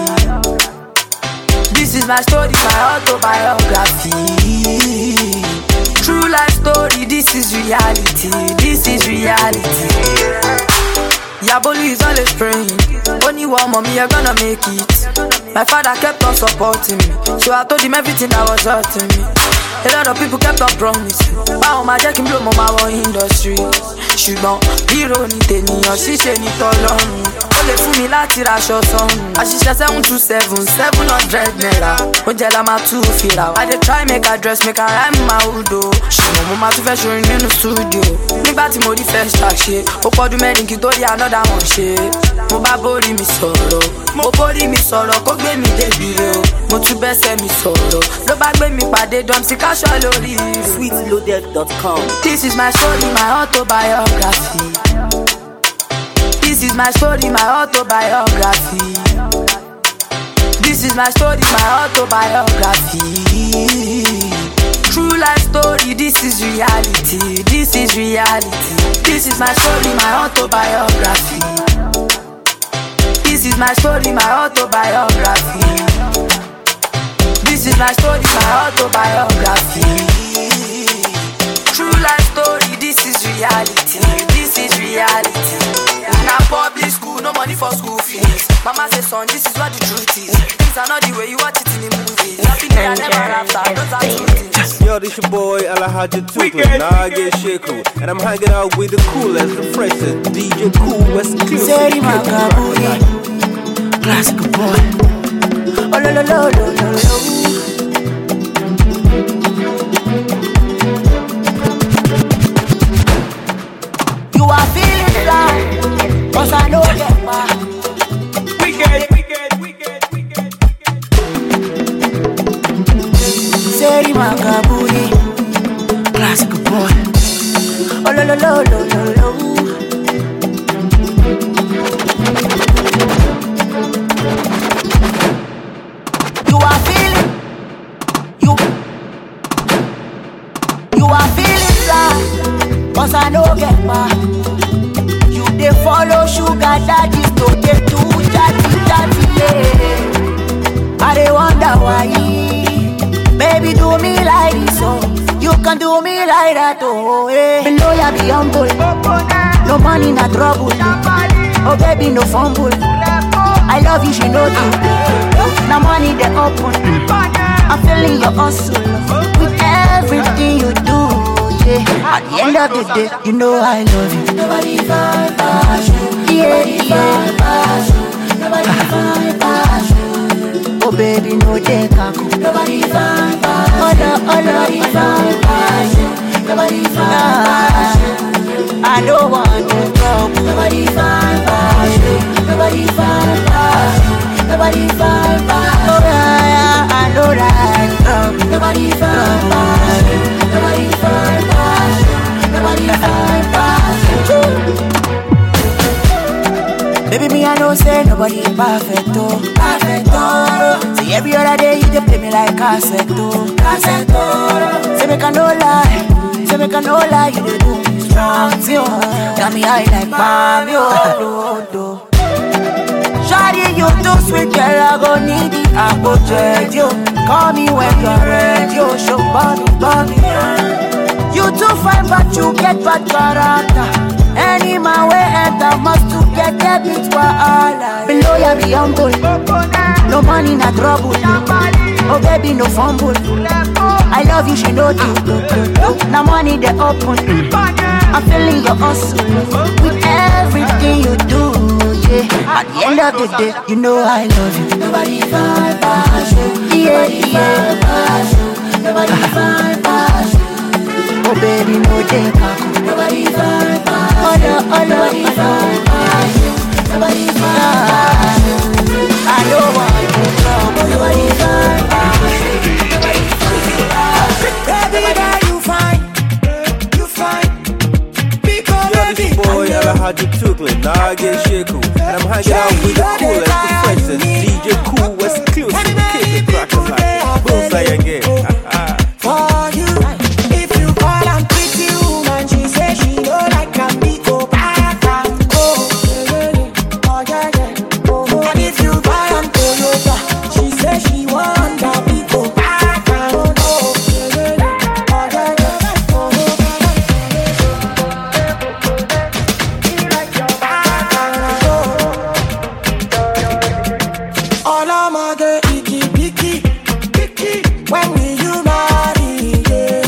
This is my story, my autobiography. True life story, this is reality. This is reality. Yabolu is always praying. Only one mommy, you're gonna make it. My father kept on supporting me, so I told him everything that was hurting me. A lot of people kept on promising. Wow, my jack can blow my one industry. Ṣùgbọ́n hero ni tènìyàn ṣíṣe ní tọ́lọ́run. Ó lè fún mi láti raṣọ sọ́run. Àṣìṣe seven two seven seven hundred naira. Oúnjẹ la máa tún fìrà. I dey try make I dress make I rhyme my hood o. Ṣùgbọ́n mo máa tún fẹ́ ṣorin nínú studio. Nígbà tí mo rí first track ṣe, ó pọ́dún mẹ́rin kí n tó rí another one ṣe. Mo bá borí mi sọ̀rọ̀. Mo borí mi sọ̀rọ̀ kó gbé mi débi re o. Mo tún bẹ́sẹ̀ mi sọ̀rọ̀. Ló bá gbé mi pàdé Domsy Casual lórí rẹ̀.
sweet loaded dot com.
This is my story, my autobiography. This is my story, my autobiography. This is my story, my autobiography. True life story, this is reality. This is reality. This is my story, my autobiography. This is my story, my autobiography. This is my story, my autobiography. True life story, this is reality. This is reality. Now public school, no money for school fees. Mama says, son, this is what the truth is. Things are not the way you watch it in the movies. Nothing that I never after, those are true things.
Yo, this your boy Alhaji Tukli, Nage Sheku, and I'm hanging out with the coolest, the freshest D J Cool West
Seri Makaburi, classical boy. Oh lo lo lo lo lo lo. You are feeling fly, cause I know get back.
Wicked, wicked, wicked, wicked.
Seri Makaburi, classical boy. Oh lo lo lo lo lo lo. You are feeling, you, you are feeling fly. cause I no get back. You dey follow sugar daddies to get too chatty chatty, yeah. I dey wonder why, baby do me like this, oh. You can do me like that, oh, eh. Me know ya be humble, no money, no trouble. Oh baby, no fumble. I love you, she know you. No money, they open. I'm feeling your hustle with everything you do, yeah. At the end of the day, you know I love you. Nobody find passion. Yeah, yeah. Nobody find passion. Oh baby, no take a go. Nobody find passion. Oh no, oh no, nobody find passion. Nobody find passion. I don't want to trouble. Nobody find passion. Nobody find passion. Nobody find passion. Oh yeah, yeah, I know that trouble. Nobody find passion. Nobody find passion. Nobody find passion. Baby, me I know say nobody perfect, oh, perfect, oh. See every other day you dey play me like cassette, oh, cassette, oh. Say make I no lie, say make I no lie, you dey do me strong, see oh. Got me high like Bambi, oh, do, do. Shawty, you too sweet, girl, I go need it, I go check you. Call me when you're ready, oh, show Bobby, Bobby, yeah. You too fine, but you get bad character. Any man way enter must to get a bit for all life. Below ya be humble, no money, no trouble. Oh baby, no fumble. I love you, she know you. No money, they open. I'm feeling your hustle with everything you do, yeah. At the end of the day, you know I love you. Nobody find passion. Yeah, yeah. Nobody find passion. Oh baby, no take a go. Nobody find passion. Oh no, oh no, nobody find passion. Nobody find passion. I don't want to trouble. Nobody find passion. Nobody find passion. Baby, girl, you fine, you fine. Because
yo, this boy Alhaji Tuklin, now I get Sheku, and I'm hanging out with the coolest, the freshest D J Cool exclusive. Keep it cracking like Bullseye again.
For you, if you call and pretty woman, she say she don't like a me go back and go. Oh yeah yeah. Oh, and if you buy and Toyota, she say she want that me go back and go. Oh yeah yeah. All I'm a get icky picky, picky. When will you marry? Yeah.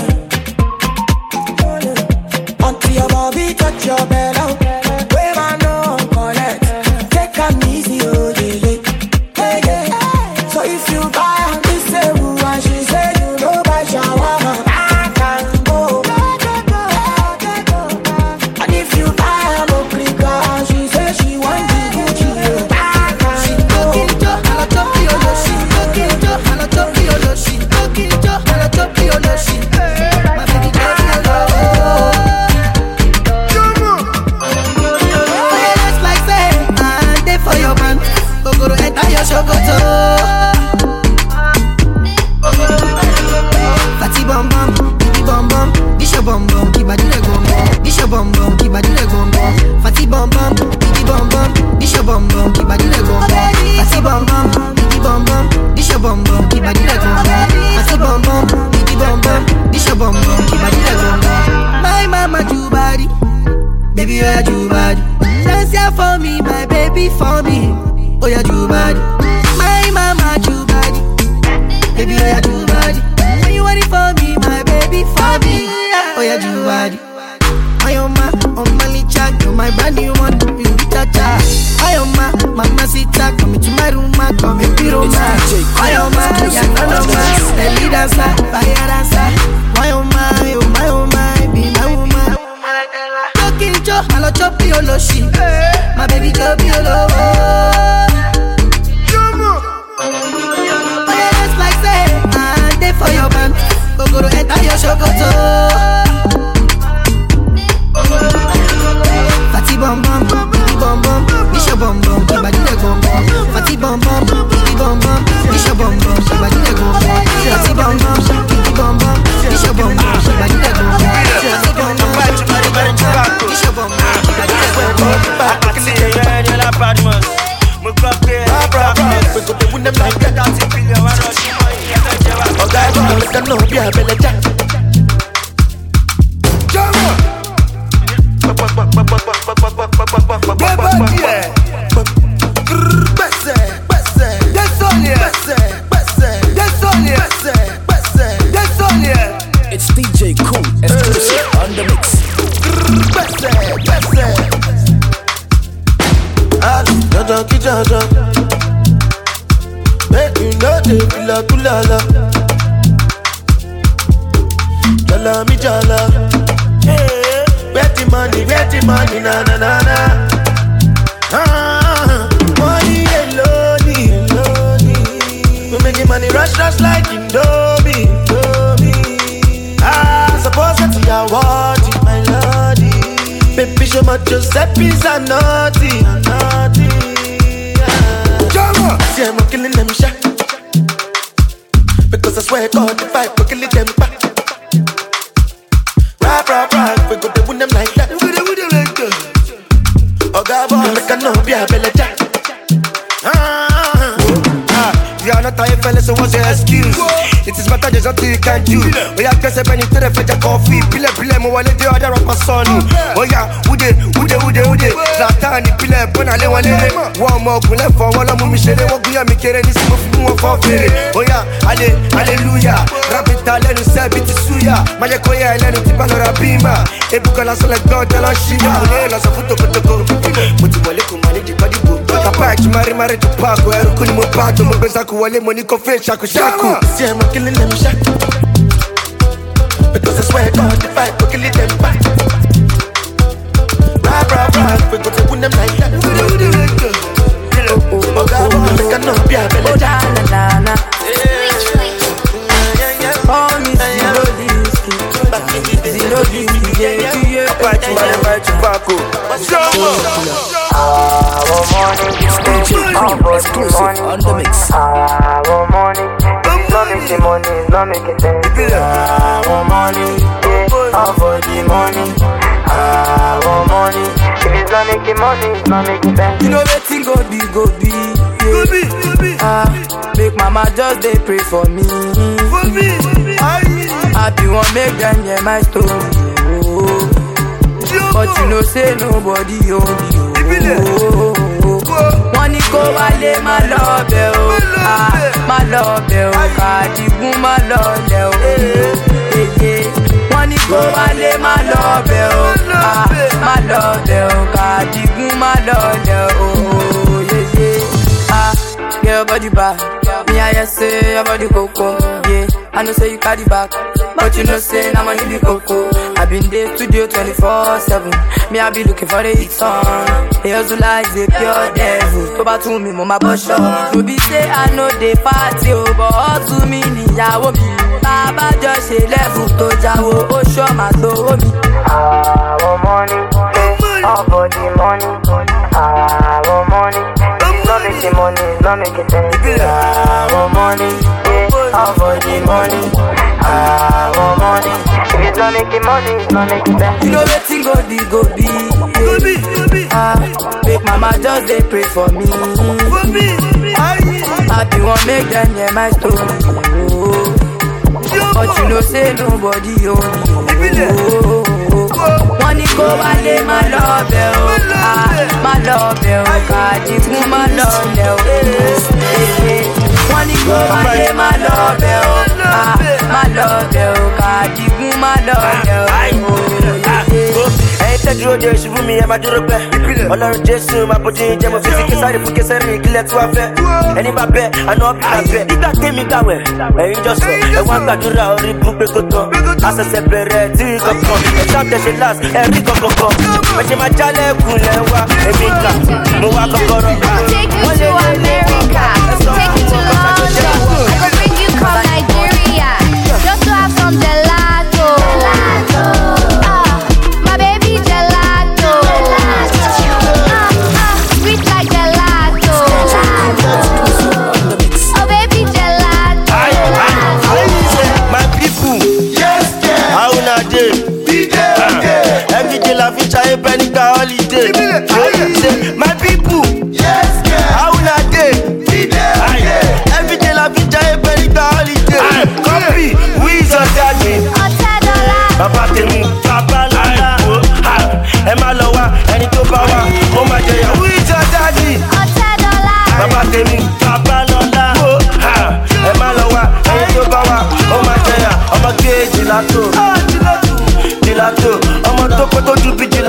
Until your body touch your belly, where I know collect. Take a easy, oh yeah, yeah, yeah. So if you buy and this say who and she say you know by shawarma, I can go. And if you buy a Mokrika and she say she want the Gucci, I can go. Hello Tokyo, she Tokyo, hello Tokyo, she Tokyo, hello Tokyo, she. My baby Tokyo. Like say, I'm there for your man. Go to enter your shokoto. Fatty bum bum, bitty bum bum, dish your bum bum, keep a dile gum bum, dish your bum bum, keep a dile gum bum. Fatty bum bum, bitty bum bum, dish your bum bum, keep a dile gum bum. Fatty bum bum, bitty bum bum, dish your bum bum, keep a dile gum bum. Fatty bum bum, bitty bum bum, dish your bum bum, keep a dile gum bum. My mama too body, baby you are too body. Dance here for me, my baby for me. Oh yeah, too body. My mama too body, baby oh yeah too body. When you ready for me, my baby for me. Oh yeah, too body. My oma, on my licha, you're my brand new one, you be cha-cha. My oma, mama sita, come into my room, come and be Roma. My oma, yeah, no, no, ma, the leader, fire dancer. My oma, oh my oma, be my woman. Talking to, hello, choppy, olo, she. My baby, choppy, olo. Oh yeah, that's like say, I'm there for your man. Go go to enter your shokoto. Fatty bum bum, bitty bum bum, dish your bum bum, keep a dile gum bum. Fatty bum bum, bitty bum bum, dish your bum bum, keep a dile gum bum. Fatty bum bum, bitty bum bum, dish your bum bum, keep a dile gum bum. Fatty bum bum, bitty bum bum,
Gbese, gbese. Ali, jaja, ki jaja. Make you know the kula kulala. Jala mi jala. Hey, where the money, where the money, na na na na. Ah, money alone, alone. We making money rush, rush like Indomie, Indomie. Ah, suppose that you are worthy, my lordy. Baby, show my Giuseppe's a naughty, a naughty. Ah. See, I'm killing them shot. Because I swear God, if I go killing them back. Rap, rap, rap, we go to win them like that. We go to win them like that. Oh God, boy, make a no be a belly jack. Ah, ah, you are not a fella, so what's your excuse? It is matter, there's nothing you can do. Oh yeah, guess I penny to the fetch a coffee. Pile, pile, mo wale de other of my son. Oh yeah, ude, ude, ude, ude. Zlatani, pile, pona le wale. One more, kule for wala mu mishele. Waguya mi kere ni simu fimu wa fofere. Oh yeah, ale, hallelujah. Rapita le nu se biti suya. Maje koya le nu tipa no rabima. Ebuka la sole ganta la shima. Mune la so futo kotoko. Muti wale kumani di kadi bu. Kapa ki mari mari tu pako. Eru kuni mo pato. Mo beza ku wale moni kofe shaku shaku. See I'm killing them shot. Because I swear God, if I go killing them back. Rap, rap, rap, we go to win them like that. Oh God, I make a no be a belly jack.
Oh, me zero disky, zero disky, yeah, yeah.
Apart from my right to Paco.
Our money, exclusive on the mix. Our money. Not making money, not making sense. Our money, yeah, all for the money. Our money, if it's not making money, it's not making sense.
You know that thing go be, go be, yeah. Ah, make mama just they pray for me. For me, happy won't make them hear my story. Oh. But you know say nobody own you. Money go wale my love oh, ah, my love oh, Kadigun my love oh, money go wale my love oh, ah, my love oh, Kadigun my love oh, yeah yeah, ah, girl body back, me I say your body coco, yeah, I know say you carry back, but you know say na money be coco. I been there studio twenty-four seven. Me I be looking for the hit song. They hustle like the pure devil. Go back to me, mama boss up. To be say I know they party, oh, but all to me niyawo mi. Baba just say level to jawo, oh show my soul me.
Our money, all for the money. Our money, not making money, not making sense. Our money, yeah, all for the money. Our money. If it's not making money, it's not making sense.
You know that thing go be, go be, go be, go be. Ah, make mama just they pray for me. For me, happy won't make them hear my story. Oh. But you know say nobody own you. Money go wale my love oh, ah, my love oh, Kadigun my love oh. Money go wale my love oh, ah, my love oh, Kadigun my love oh.
Ẹ̀yin tẹ́jú òde ìṣubú mi ẹ máa dúró pẹ́. Ọlọ́run Jésù máa bójú jẹ́ mo fi sí késàrí fún késàrí ìkílẹ̀ tí wàá fẹ́. Ẹni bá bẹ́ àná bí bá bẹ́. Nígbà tèmi gbàwẹ̀ ẹ̀yin jọ sọ ẹ̀wọ̀n gbàdúrà orí bú pé kó tán. Àṣẹ̀ṣẹ̀ bẹ̀rẹ̀ tí kankan ẹ̀ṣá tẹ̀ṣẹ̀ láàs ẹ̀rí kankan. Ẹ̀ṣẹ̀ máa jálẹ̀ ẹ̀kún lẹ̀ wá èmi kà mo wá kọ́kọ́rọ́.
Take you to America, take you to London. I will bring you from Nigeria just to have some gelato. Gelato. Ah, my baby gelato. Gelato. Ah, ah, sweet like gelato. Gelato. Oh baby gelato.
My people, yes, yeah. How na dey? Be there, okay. Every day la fi chaye penika holiday. Say, my people, yes, yeah. How na dey? Be there, okay.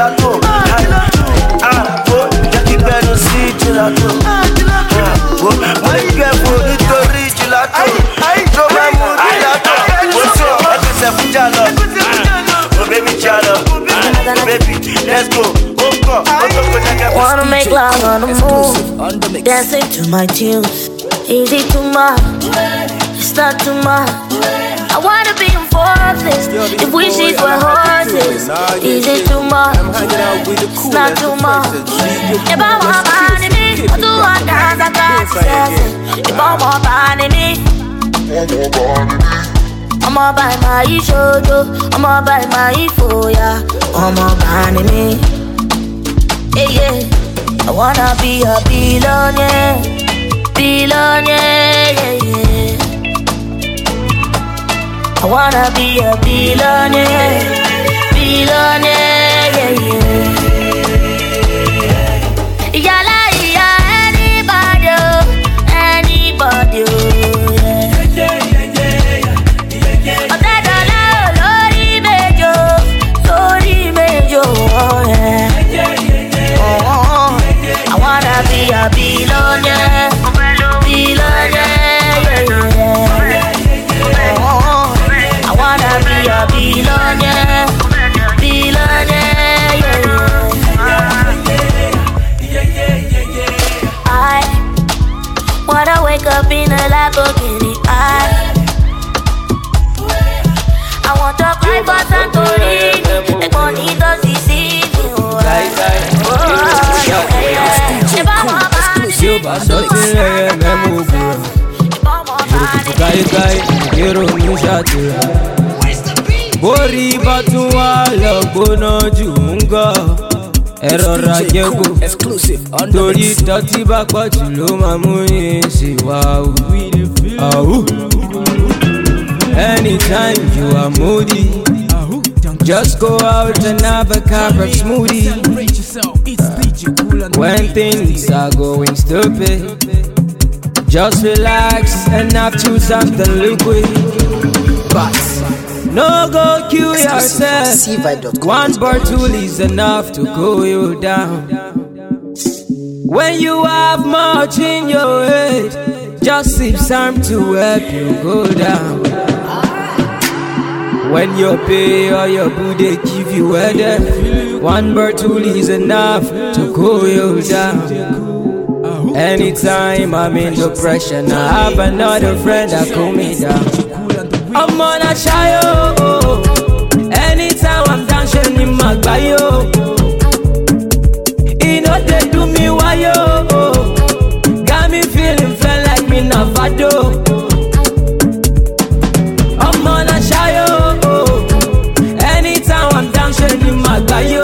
gelato. Ah, oh, Jackie Beno see gelato. Ah, oh, what you get for Nitori gelato? Show my mood gelato. What's up? I just have to jalo. Oh baby jalo. Oh baby, let's go.
Wanna make love on the move, dancing to my tunes. Easy too much, it's not too much. I wanna be enforced. If we shit were horses, easy too much, it's not too much. If I want money, me, I do want dance, I got to. If I want money, me, I'ma buy my shojo, I'ma buy my foya, I'ma buy me. Yeah, yeah. I wanna be a billionaire, billionaire, yeah, yeah. I wanna be a billionaire, billionaire, yeah, yeah. Yala, yeah, anybody, oh, anybody, oh, yeah. Otedala, lori mejo, lori mejo, oh, yeah. I wanna be a billionaire, billionaire, yeah. Oh, I wanna be a billionaire, billionaire, yeah. I wanna wake up in a Lamborghini. I I want to fly for Santorini. The money does deceive me.
Silva só te é mesmo burro. Grupo cai cai, quero no jato. Bori batu ala bono junga. Errora yego. Tori tati bakwa chilo mamuni si wow. Au. Anytime you are moody, just go out and have a cup of smoothie. When things are going stupid, just relax and have to something liquid. But no go kill yourself. One bottle is enough to cool you down. When you have much in your head, just sip some to help you go down. When you pay or your booty give you weather, one bottle is enough to cool you down. Anytime I'm in depression, I have another friend that cool me down. I'm on a shy, oh. Anytime I'm dancing in my bio, you know they do me why, oh. Got me feeling felt like me Navado. I'm on a shy, oh. In my bio,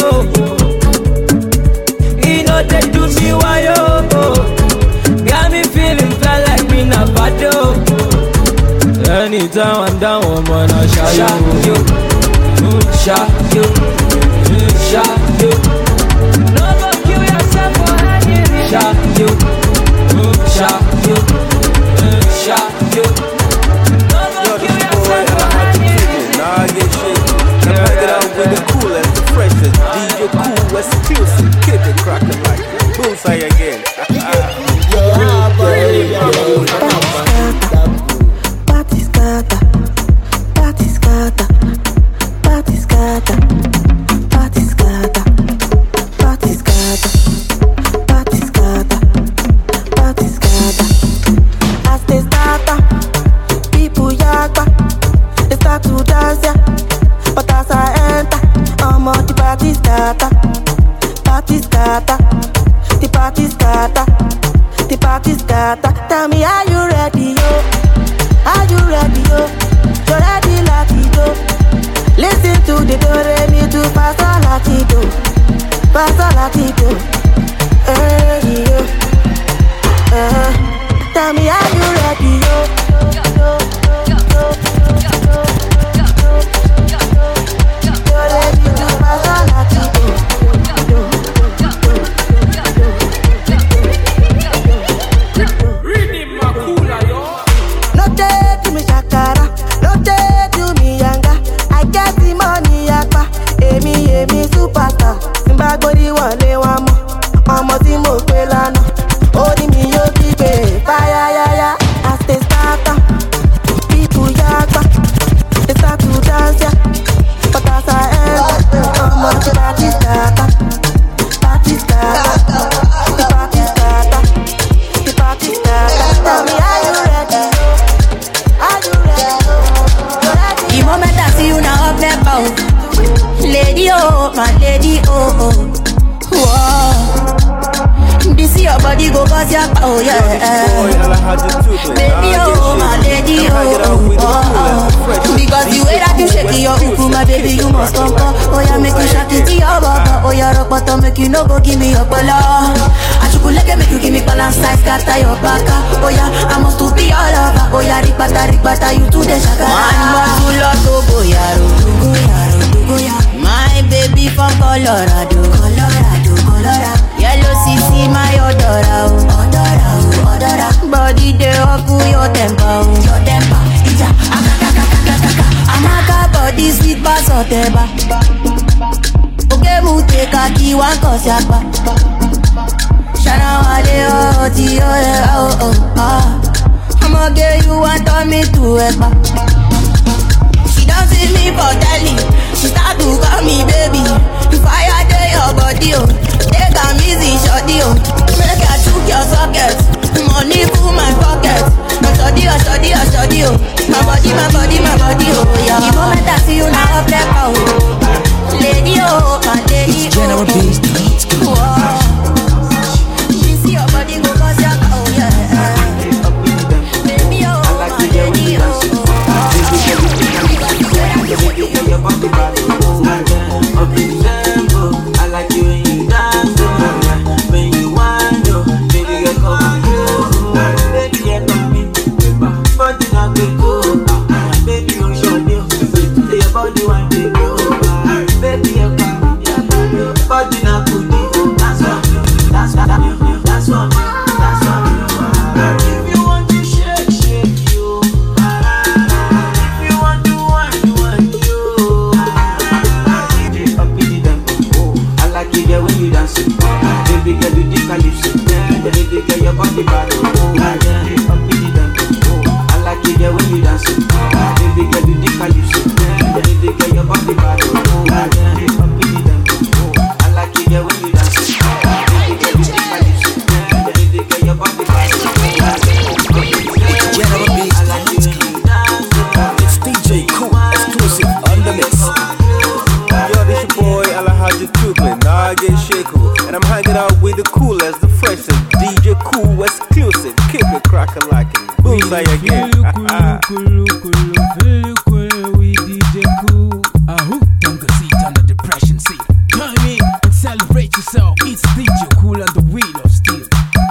you know they do me why, oh. Got me feeling felt like me Navado. Anytime I'm down, I'm gonna shot you, shot you, shot you. No go kill yourself for any. Shot you, shot you, shot you. No go kill yourself for any.
Nah, I get shit. I'm hanging out with the coolest, the freshest, D J Cool, exclusive, keep it cracking like Bullseye again.
Party scatter, party scatter, party scatter, party scatter, party scatter, party scatter, party scatter. As they start, people yakba, they start to dance, yeah. But as I enter, I'm on the party scatter, party scatter, the party scatter, the party scatter. Tell me, are you ready, yo? Are you ready, yo? You ready, latido? Listen to the do re mi do fa sol latido, fa sol latido. Hey yo, uh, tell me, are you ready, yo? Superstar,
lady, oh oh. Whoa. This your body go cause your oh yeah. Baby, oh my lady, oh oh oh. Because the way that you shake your uku, my baby, you must come come. Oh yeah, make you shake it to your baba. Oh yeah, rock bottom, make you no go give me your bala. I should go make you give me balance size, scatter your baka. Oh yeah, I must to be all over. Oh yeah, ripata ripata, you to the shaka. Man, must to love to go yaro, to go yaro, to go yaro. My baby from Colorado, Colorado, Colorado. Yellow C C, my odora, odora, odora. Body dey up your temper, your temper. Ija, akaka, akaka, akaka. Amaka body sweet bass oteba. Oke mute kaki wan kosiapa. Shana wale oh ti oh oh oh ah. I'ma get you want me to epa. She don't see me for telly. She start to call me baby. If I had your body oh. Take a easy shorty, oh. Make I choke your socket. Money full my pocket. My study, I study, I study, oh. My body, my body, my body, oh. Yeah. The moment I see you now, I black out. Lady, oh, my lady, oh. General Beast. Whoa. You see your body go cause you're oh, yeah. Baby, oh, my lady, oh.
I like you when you dance. When you wind up, baby girl come through. Baby girl come me, body not be cool. Baby you show me, your body want to go. Baby girl come me, body not good. That's what, that's what, that's what, that's what. If you want to shake, shake you. If you want to wind, wind you. Up in the tempo, I like it when you dance. Baby girl, you the calypso. Baby girl, your body bad. Oh, yeah. Up in the tempo, I like it when you dance. Baby girl, you the calypso. Baby girl, your body bad. Oh, yeah. Up in the tempo, I like it when you dance. Baby girl, you the calypso. Baby girl, your body bad.
It's General Beast. It's D J Cool, exclusive on the mix.
Yo, this your boy Alhaji Tuklin, nah I get Sheku, and I'm hanging out with the coolest, the freshest D J Cool exclusive. Keep it crackin' like it. Boomsay again.
We D J Cool. Ahoo, don't go sit on the depression seat. Join me and celebrate yourself. It's D J Cool on the wheel of steel.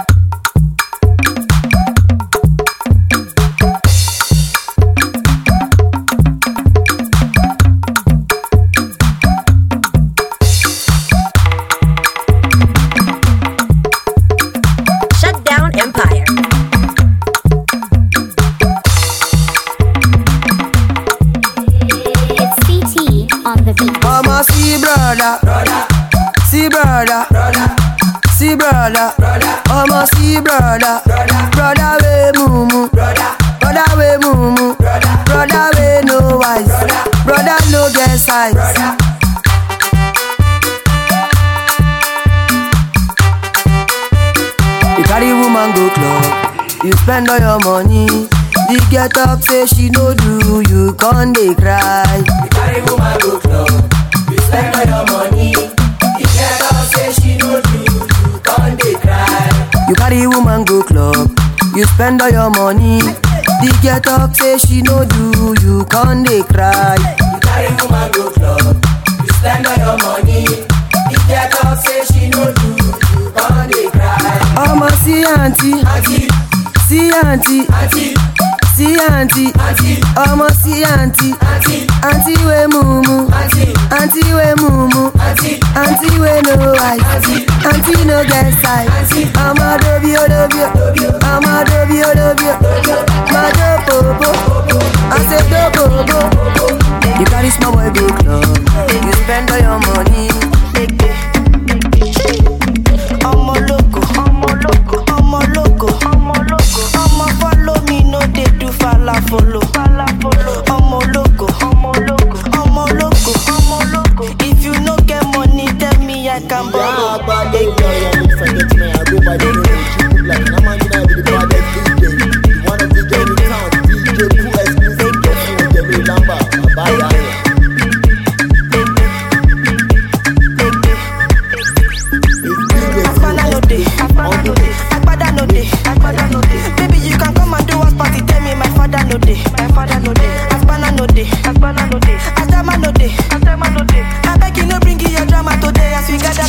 See brother, brother, see brother, brother, I'ma see brother, brother, brother we mumu, brother, brother we mumu, brother, brother we no wise, brother no get size. You carry woman go club, you spend all your money. The get up say she no do, you can't dey cry. You carry woman go club, you spend all your money. Get up, say she no do, you can't dey cry. You carry woman go club, you spend all your money. The get up, say she no do, you can't dey cry. You carry woman go club, you spend all your money. The get up, say she no do, you can't dey cry. I'ma see auntie, auntie, see auntie, auntie. See auntie, auntie, I'ma see auntie, auntie, auntie we mumu, auntie, auntie we mumu, auntie, auntie we no eyes, auntie, auntie no get size, auntie, I'ma love you, love you, I'ma love you, love you, my do popo, I say do popo. You carry small boy go club, you spend all your money. I'm a loco, I'm a loco, I'm a loco, I'm a loco, I'm a follow me, no they do falla follow. I'm a loco, I'm a loco, I'm a loco, I'm a loco. If you no get money, tell me I can borrow.
Forget me, I go by the name of like I'm gonna be the baddest D J. One of the D J in town, D J Cool exclusive, the new number, bye bye.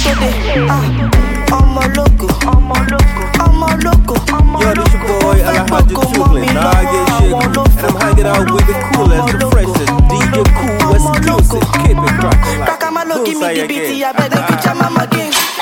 today. Ah, I'm a loco, I'm a loco, I'm a loco.
Yo, this your boy Alhaji Tuplin, now I get shaky, and I'm hanging out with the coolest, the freshest, D J Cool exclusive, keep it cracking like
Crack my look, give me the beat, I better get your mama again.